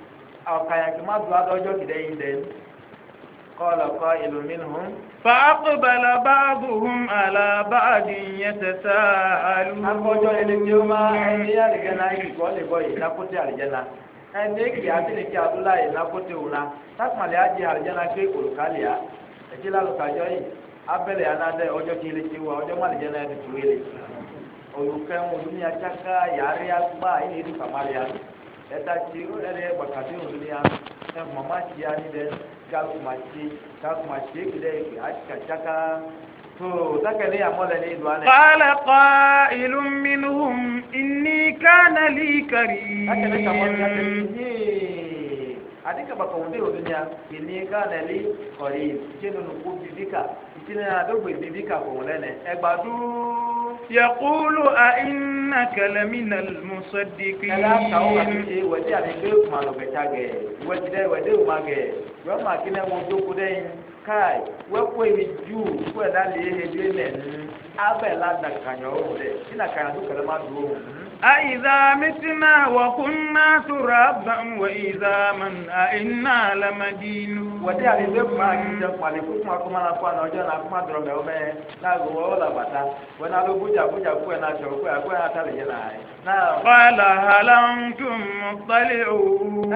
ọ̀kàyà kì má dùn adọ́jọ́ kìdẹ́yìn dẹ́n kọ́ọ̀lọ̀ kọ́ ìlú mìíràn. فأقبل بعضهم على بعض يتساءلون. akọjọ́ ẹni tí ó máa ẹni àlìjẹ́nà ìkọ́ lè bọ́ yìí lákòtì àlìjẹ́nà ẹni kì í àtìlẹ́kì abúláyé lákòtì òun náà tákùmàlẹ́ àjẹ àlìjẹ́nà pé olùkálíà ẹ̀jẹ̀ lálùkàjọ́ yìí abẹ́lẹ̀ anadẹ́ ọjọ́ kí ilé ti wá ọjọ́ màlìjẹ́nà ẹ̀ tuntun wẹ̀lẹ̀ olùkẹ́hùn olùmíyà tsaka yàrá agbá ilé ní kàmáríà ẹ̀dá tí ó ẹ̀rẹ́ gbàkàdé olùmíyà ẹ̀ mọ̀má tì á nílẹ̀ kakumachi kide achaka to takale amole ni duane qala qailun minhum inni kana li karim takale kamole ni adika bakonde odunya inni kana li qarim kinu nuku bibika itina dogbe bibika ko lene egbadu يقول أئنك لمن المصدقين كلا كاوما تي ودي على بيت ما لو بتاعه ودي ما جه وما كنا وجوكو دين كاي وكو يجو ولا ليه هدين أبلا دكانيو ده كنا كنا دوك لما دو أإذا متنا وكنا ترابا وإذا من أئنا لمدينون ودي على بيت ما كنا ما كما نفعل نجنا كما درم يومه لا ولا بتا وانا لو بوجا كونا شو كونا تالي جنا قال هل أنتم مطلعون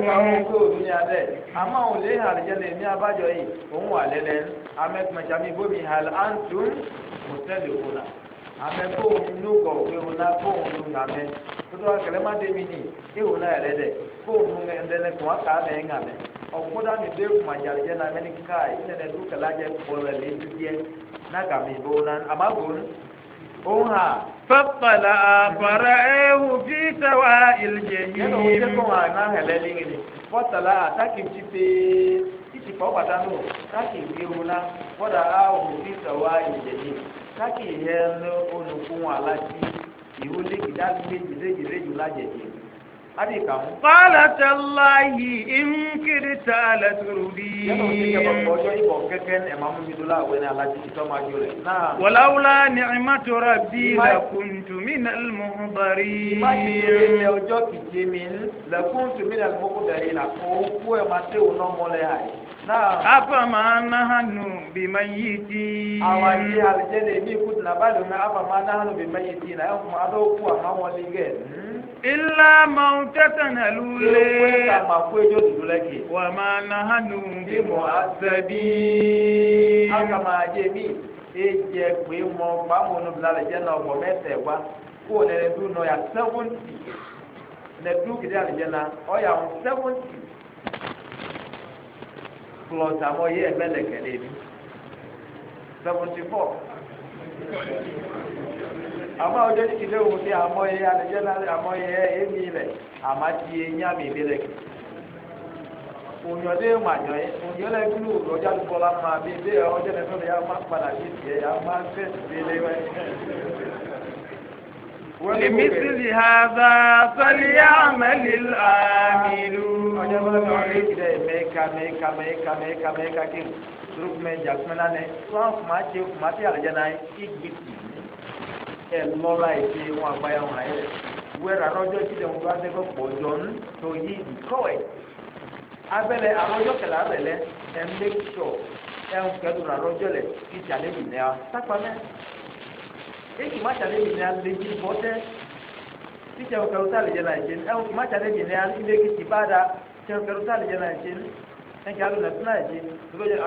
àmọ́ òun lè hàn àlìjẹ́lẹ̀ ní abájọ yìí òun wà lẹ́lẹ́ amẹ́kùnmẹ́sàmí bómi hàn áńtún mọ̀tẹ́lẹ̀ òun amẹ́kọ́ òun ló gọ̀ pé òun náà kó òun ló ń amẹ́ tótó akẹ́lẹ́ má dé mi nì kí òun náà rẹ̀ dẹ̀ kó òun ló ń ẹ̀ndẹ́lẹ̀ kó wọ́n kà á mẹ́ ń àmẹ́ ọ̀gbọ́dá mi dé kùmà jàlìjẹ́ náà mẹ́ni káà ìṣẹ̀lẹ̀ dúkẹ́lá jẹ́ pọ̀lẹ̀ lé dúdíẹ́ náà kàmí ìbò náà àmàgòun òun hà. فاطلع فرآه في سواء الجحيم fọ́tàlá àtàkì ti pé títí pọ̀ pàtàkì káàkì ìgbéwòlá fọ́dà áhùn sí sọ̀wá ìjẹ̀yìn káàkì ìhẹ́ olùkún alájí ìwọlé ìdáléjìléjìléjì lájẹ̀jẹ̀. قال تالله إن كدت لتردين ولولا نعمة ربي لكنت من المحضرين أفما نحن بميتين إلا موتتنا الأولى وما نحن بمعذبين. eje pe mo ba mo no bla je na obo mete wa ko ne du no ya 70 ne du ki da je na o ya 70 plus amo ye mele kele ni 74 àmọ́ ọjọ́ ní kìlẹ̀ òun ní àmọ́ yẹ alẹ́jẹ́ náà àmọ́ yẹ èmi ilẹ̀ àmọ́ ti yẹ nyá mi ìbílẹ̀ kì. ònyọ̀dé mànyọ̀ yẹ ònyọ̀lẹ̀ gbúlù ọjà lùkọ́lá máa bí ilé ọjọ́ ní fẹ́mi yà máa padà sí tiẹ̀ yà máa fẹ́ ìdílé wẹ̀. لمثل هذا فليعمل العاملون. ọjọ́ bọ́lá mi ọ̀rẹ́ ìkìlẹ̀ mẹ́ka kí turukumẹ́ jàkúmẹ́ náà ní wọ́n kùmà tí àlẹ́jẹ́ náà ìgbìtì ẹlọ́la ìṣe wọn àgbáyà wọn ayẹ wẹ́rẹ́ arọ́jọ́ tí lẹ́wọ̀n bá dẹ́gbẹ́ pọ̀ jọ ń tó yí ìkọ́wẹ̀ abẹ́lẹ̀ arọ́jọ́ kẹlẹ́ abẹ́lẹ̀ ẹ̀ make sure ẹ̀ ń kẹ́dùn arọ́jọ́ lẹ̀ kí tìalẹ́bì ní a sápamẹ́ èyí má tìalẹ́bì ní a lè jí bọ́tẹ́ tí tẹ̀wọ̀n kẹrù tá lè jẹ́ náà ṣe ẹ̀ ń má tìalẹ́bì ní a ilé kí ti bá da tẹ̀wọ̀n kẹrù tá lè jẹ́ náà ṣe ẹ̀ kí alùpùpù náà ṣe lóye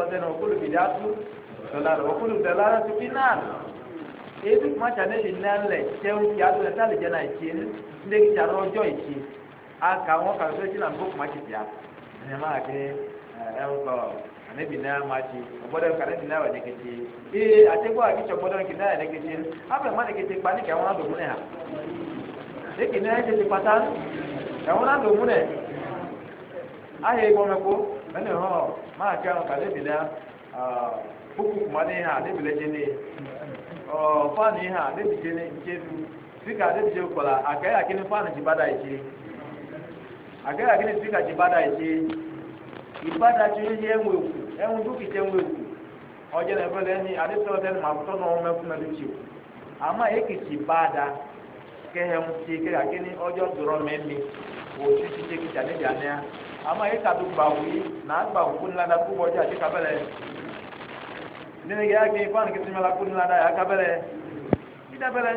ebi kuma tsane di nalɛ tɛwu ti alo ɛta le dzɛna etsi ne ti alo ɔdzɔ etsi aka wɔn ka fɛ ti na nugo kuma tsi tia ɛnɛ ma ke ɛwɔ kɔ anebi na ma tsi ɔgbɔdɔ ka ne ti na wɛ ne kete ee atsɛgbɔ akitsɛ ɔgbɔdɔ ne kete na ne kete afɛ ma ne kete kpa ne kɛ wɔn ado mu ne ha ne kete ne kete kpata ɛwɔn ado mu ne ahe gbɔmɛ ko ɛnɛ hɔ ma kɛ wɔn ka nebi na buku kuma ne ha nebi lɛ dze ne. Fáànù yìí hàn débi jẹ ní ìjẹdu síkà débi jẹ kọlà àkẹyà kí ni fáànù ti bá dà ìjẹ àkẹyà kí ni síkà ti bá dà ìjẹ ìbádà tí ó yẹ ẹ̀wọ̀n èkó ẹ̀wọ̀n dúkì tẹ̀ ẹ̀wọ̀n èkó ọjọ́ náà fẹ́lẹ́ ní adéṣọ́lọ́ tẹ́lẹ̀ máa tọ́ náà ọmọ ẹ̀kú náà ló tì o àmọ́ èkì ti bá dà kẹ́hẹ̀m ti kẹ́hà kí ni ọjọ́ dùrọ̀ mẹ́mi òtún ti ṣe kìjà níbi àná àmọ́ yìí kàdú gbàwé náà gbàwé kó nílá dá kó bọ́jú àti kábẹ́lẹ̀ nínú ìgbà yàgbé fáwọn kìtì mẹ́la kó nílá dá yà kábẹ́lẹ̀ dídábẹ́lẹ̀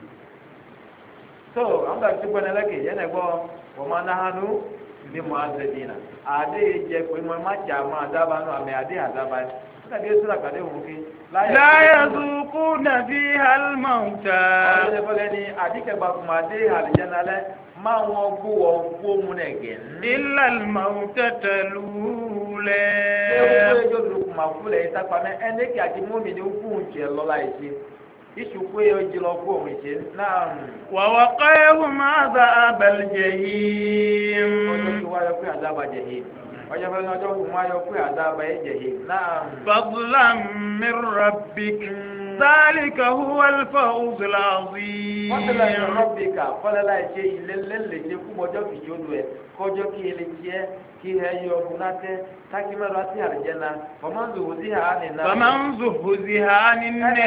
tó àwọn kàdú tó gbọ́n ẹlẹ́kẹ̀ yẹn ẹ̀gbọ́ wọ́n máa náhánu bí mo á zẹ̀ dínà àdé jẹ pé mo má jà máa dábàá nù àmì àdé àdábàá kàdé sọ́ra kàdé òun fi. láyé zukú nàbí halmauta. ọ̀rọ̀ ìfọ̀lẹ́ ni àdìkẹ́gbà kùmà dé àlìjẹ́ nalẹ́ máa wọn gbó wọn gbó mu nà gẹ̀. ilà mauta tẹlulẹ̀. ṣé o kúrò yóò lu kùmà fúlẹ̀ yìí sápá mẹ́ ẹni kí àti mọ́mì ni ó kún un tiẹ̀ lọ́la yìí ṣe isu kó yẹ ojì lọ kó òun ṣe náà. wàwà kọ́yẹ́hùn máa bá abẹ́lẹ̀ yìí. ọjọ́ tí wáyọ pé àdábà jẹ̀ yìí. ọjọ́ fẹ́ ọjọ́ tí wáyọ pé àdábà jẹ̀ yìí náà. fadlan min rabbik. ذلك هو الفوز العظيم. fadlan min rabbika fọlẹ́lá ṣe ilé lẹ́lẹ̀ ṣe kú bọ́jọ́ kìí olú ẹ̀ kọjọ́ kí ilé tiẹ́ kí ẹ yọ ọdún náà tẹ́ tákì mẹ́rin àti àrìjẹ́nà faman zuhziha anin nar. faman zuhziha anin nar.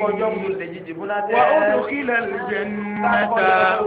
wa udkhila al-jannata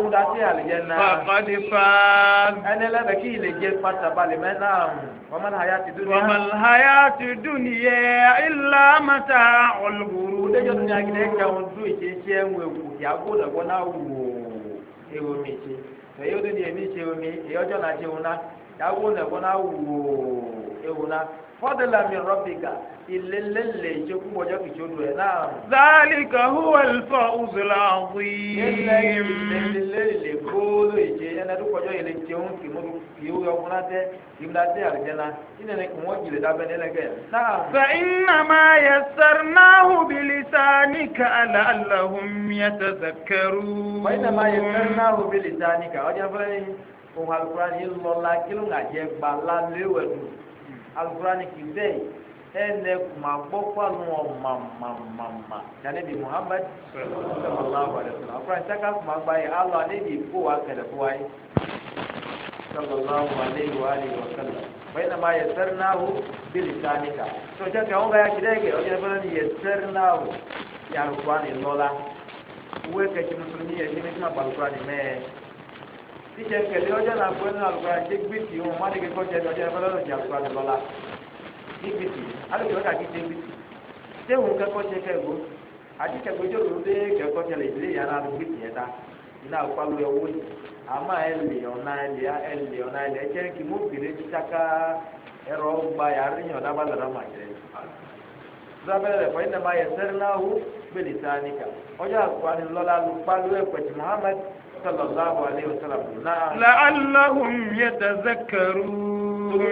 faqad faz. ẹni lẹ́bẹ̀ẹ́ kí ilé jẹ́ pátábálẹ̀ mẹ́ta wamal hayati dunya illa mata'ul ghurur. ọdẹjọ́ tó ní agídẹ́ kẹwọn dún ìṣeṣẹ́ ń wẹ̀ wò kí agbódàgbọ́ náà wò ewu mi ṣe èyí ó dé ní èmi ṣe omi èyí ọjọ́ náà ṣe wọn náà agbódàgbọ́ náà wò ewu náà fọ́dúnlá mi rọ́bìkà ilélẹ́lẹ̀ ìṣekú ọjọ́ kìí ṣojú ẹ̀ náà. zálìkà huwa al-fawz al-azim. ilélẹ́lẹ̀ gbóòlò ìṣe ẹnẹ́dún kọjọ́ ilé ṣeun kì mú kì í yọkun látẹ́ kì í látẹ́ àrùjẹ́nà ìnẹ̀nẹ̀ kì wọ́n jìlẹ̀ dábẹ́ nílẹ̀kẹ́ náà. فإنما يسرناه بلسانك لعلهم يتذكرون. فإنما يسرناه بلسانك ọjọ́ fẹ́rẹ́ ni òun alukurani lọ́la kí ló ń àjẹ́ gbala léwẹ̀dù alukurani kì í bẹ́ẹ̀ ẹnẹ kuma gbọ́ pàlù ọ̀màmàmàmà jàdébí muhammad sallallahu alayhi wa sallam alukurani saka kuma gba yẹ alọ alẹ́bi kó wa kẹlẹ̀ kó wa yẹ sallallahu alayhi wa sallam bẹ́ẹ̀ náà ma yẹ sẹ́rìnàwó bílí sáníkà tó jẹ́ kí àwọn bá yà kí dẹ́gẹ̀ ọjọ́ ìfẹ́ ni yẹ sẹ́rìnàwó yà alukurani lọ́la wúwẹ́ kẹ́kẹ́ mùsùlùmí yẹ kí ní kí ma gba alukurani mẹ́ẹ̀. tíṣe kẹlẹ ọjọ́ náà gbọ́ nínú àlùkò àti gbèsè wọn má dégé kọjá ẹni ọjọ́ ẹni fọlọ́ lọ́jà àlùkò àti lọ́la ní gbèsè alùpùpù ọjà kìí ṣe gbèsè téwòn kẹ́kọ̀ọ́ ṣe kẹ́gbó àti kẹ́gbẹ́jọ́ ló dé kẹ́kọ̀ọ́ ṣẹlẹ̀ ìdílé yàrá àlùkò gbèsè yẹn ta iná àlùkò àlù ẹ̀wọ́ yìí àmà ẹ̀lẹ̀ ọ̀nà ẹ̀lẹ̀ ẹ̀jẹ̀ kí mo bèrè tíṣaká ẹ̀rọ gba yàrá yàn dábàlẹ̀ mà jẹ́ sábẹ́rẹ̀ fọ́ iná máa yẹ sẹ́rẹ́ náà wó gbèlè sáà níkà ọjọ́ àlùkò àti lọ́la àlùkò àlù ẹ̀pẹ̀tì muhammad sallallahu alayhi wa sallam náà. la'allahum yatazakkarun.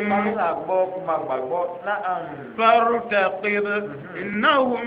fartaqib innahum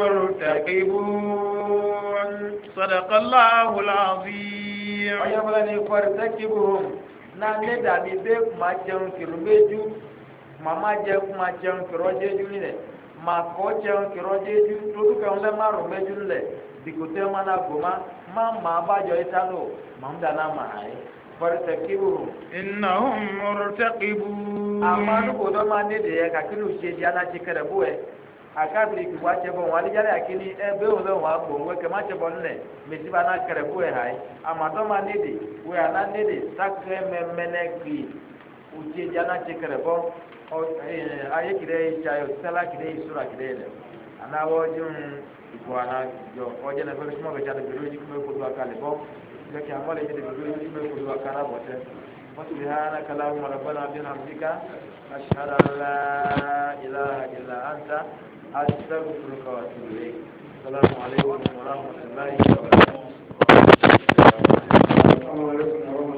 murtaqibun. sadaqallahu alazim. ọ̀yọ́ fúnra ní fartaqibuhum náà ní dàbí bẹ́ẹ̀ kuma jẹun kìrò méjú màmá jẹ kuma jẹun kìrò jẹjú nílẹ̀ màkọ́ jẹun kìrò jẹjú tó dúkẹ́ ńlẹ́ márùn méjú nílẹ̀ dikote mana goma mama bajo italo mamda na mai fartakibu innahum murtaqibun amanu bodo mande de ka kinu je dia na chikere buwe akabri ki wache bon wali jale akini ebe o lo wa bo we ke ma che bon ne mesiba na kere buwe hai amado mande de we ana ne de sakre memene ki uje dia na chikere bon o aye kire chayo sala kire sura kire le ana wojun ikuana jo oje na bebe simo bejana biroji kume kudu akale bo leki amole jede biroji kume kudu akara bote subhanaka allahumma rabbana bihamdika ashhadu an la ilaha illa anta astaghfiruka wa atubu ilayk assalamu alaykum wa rahmatullahi wa barakatuh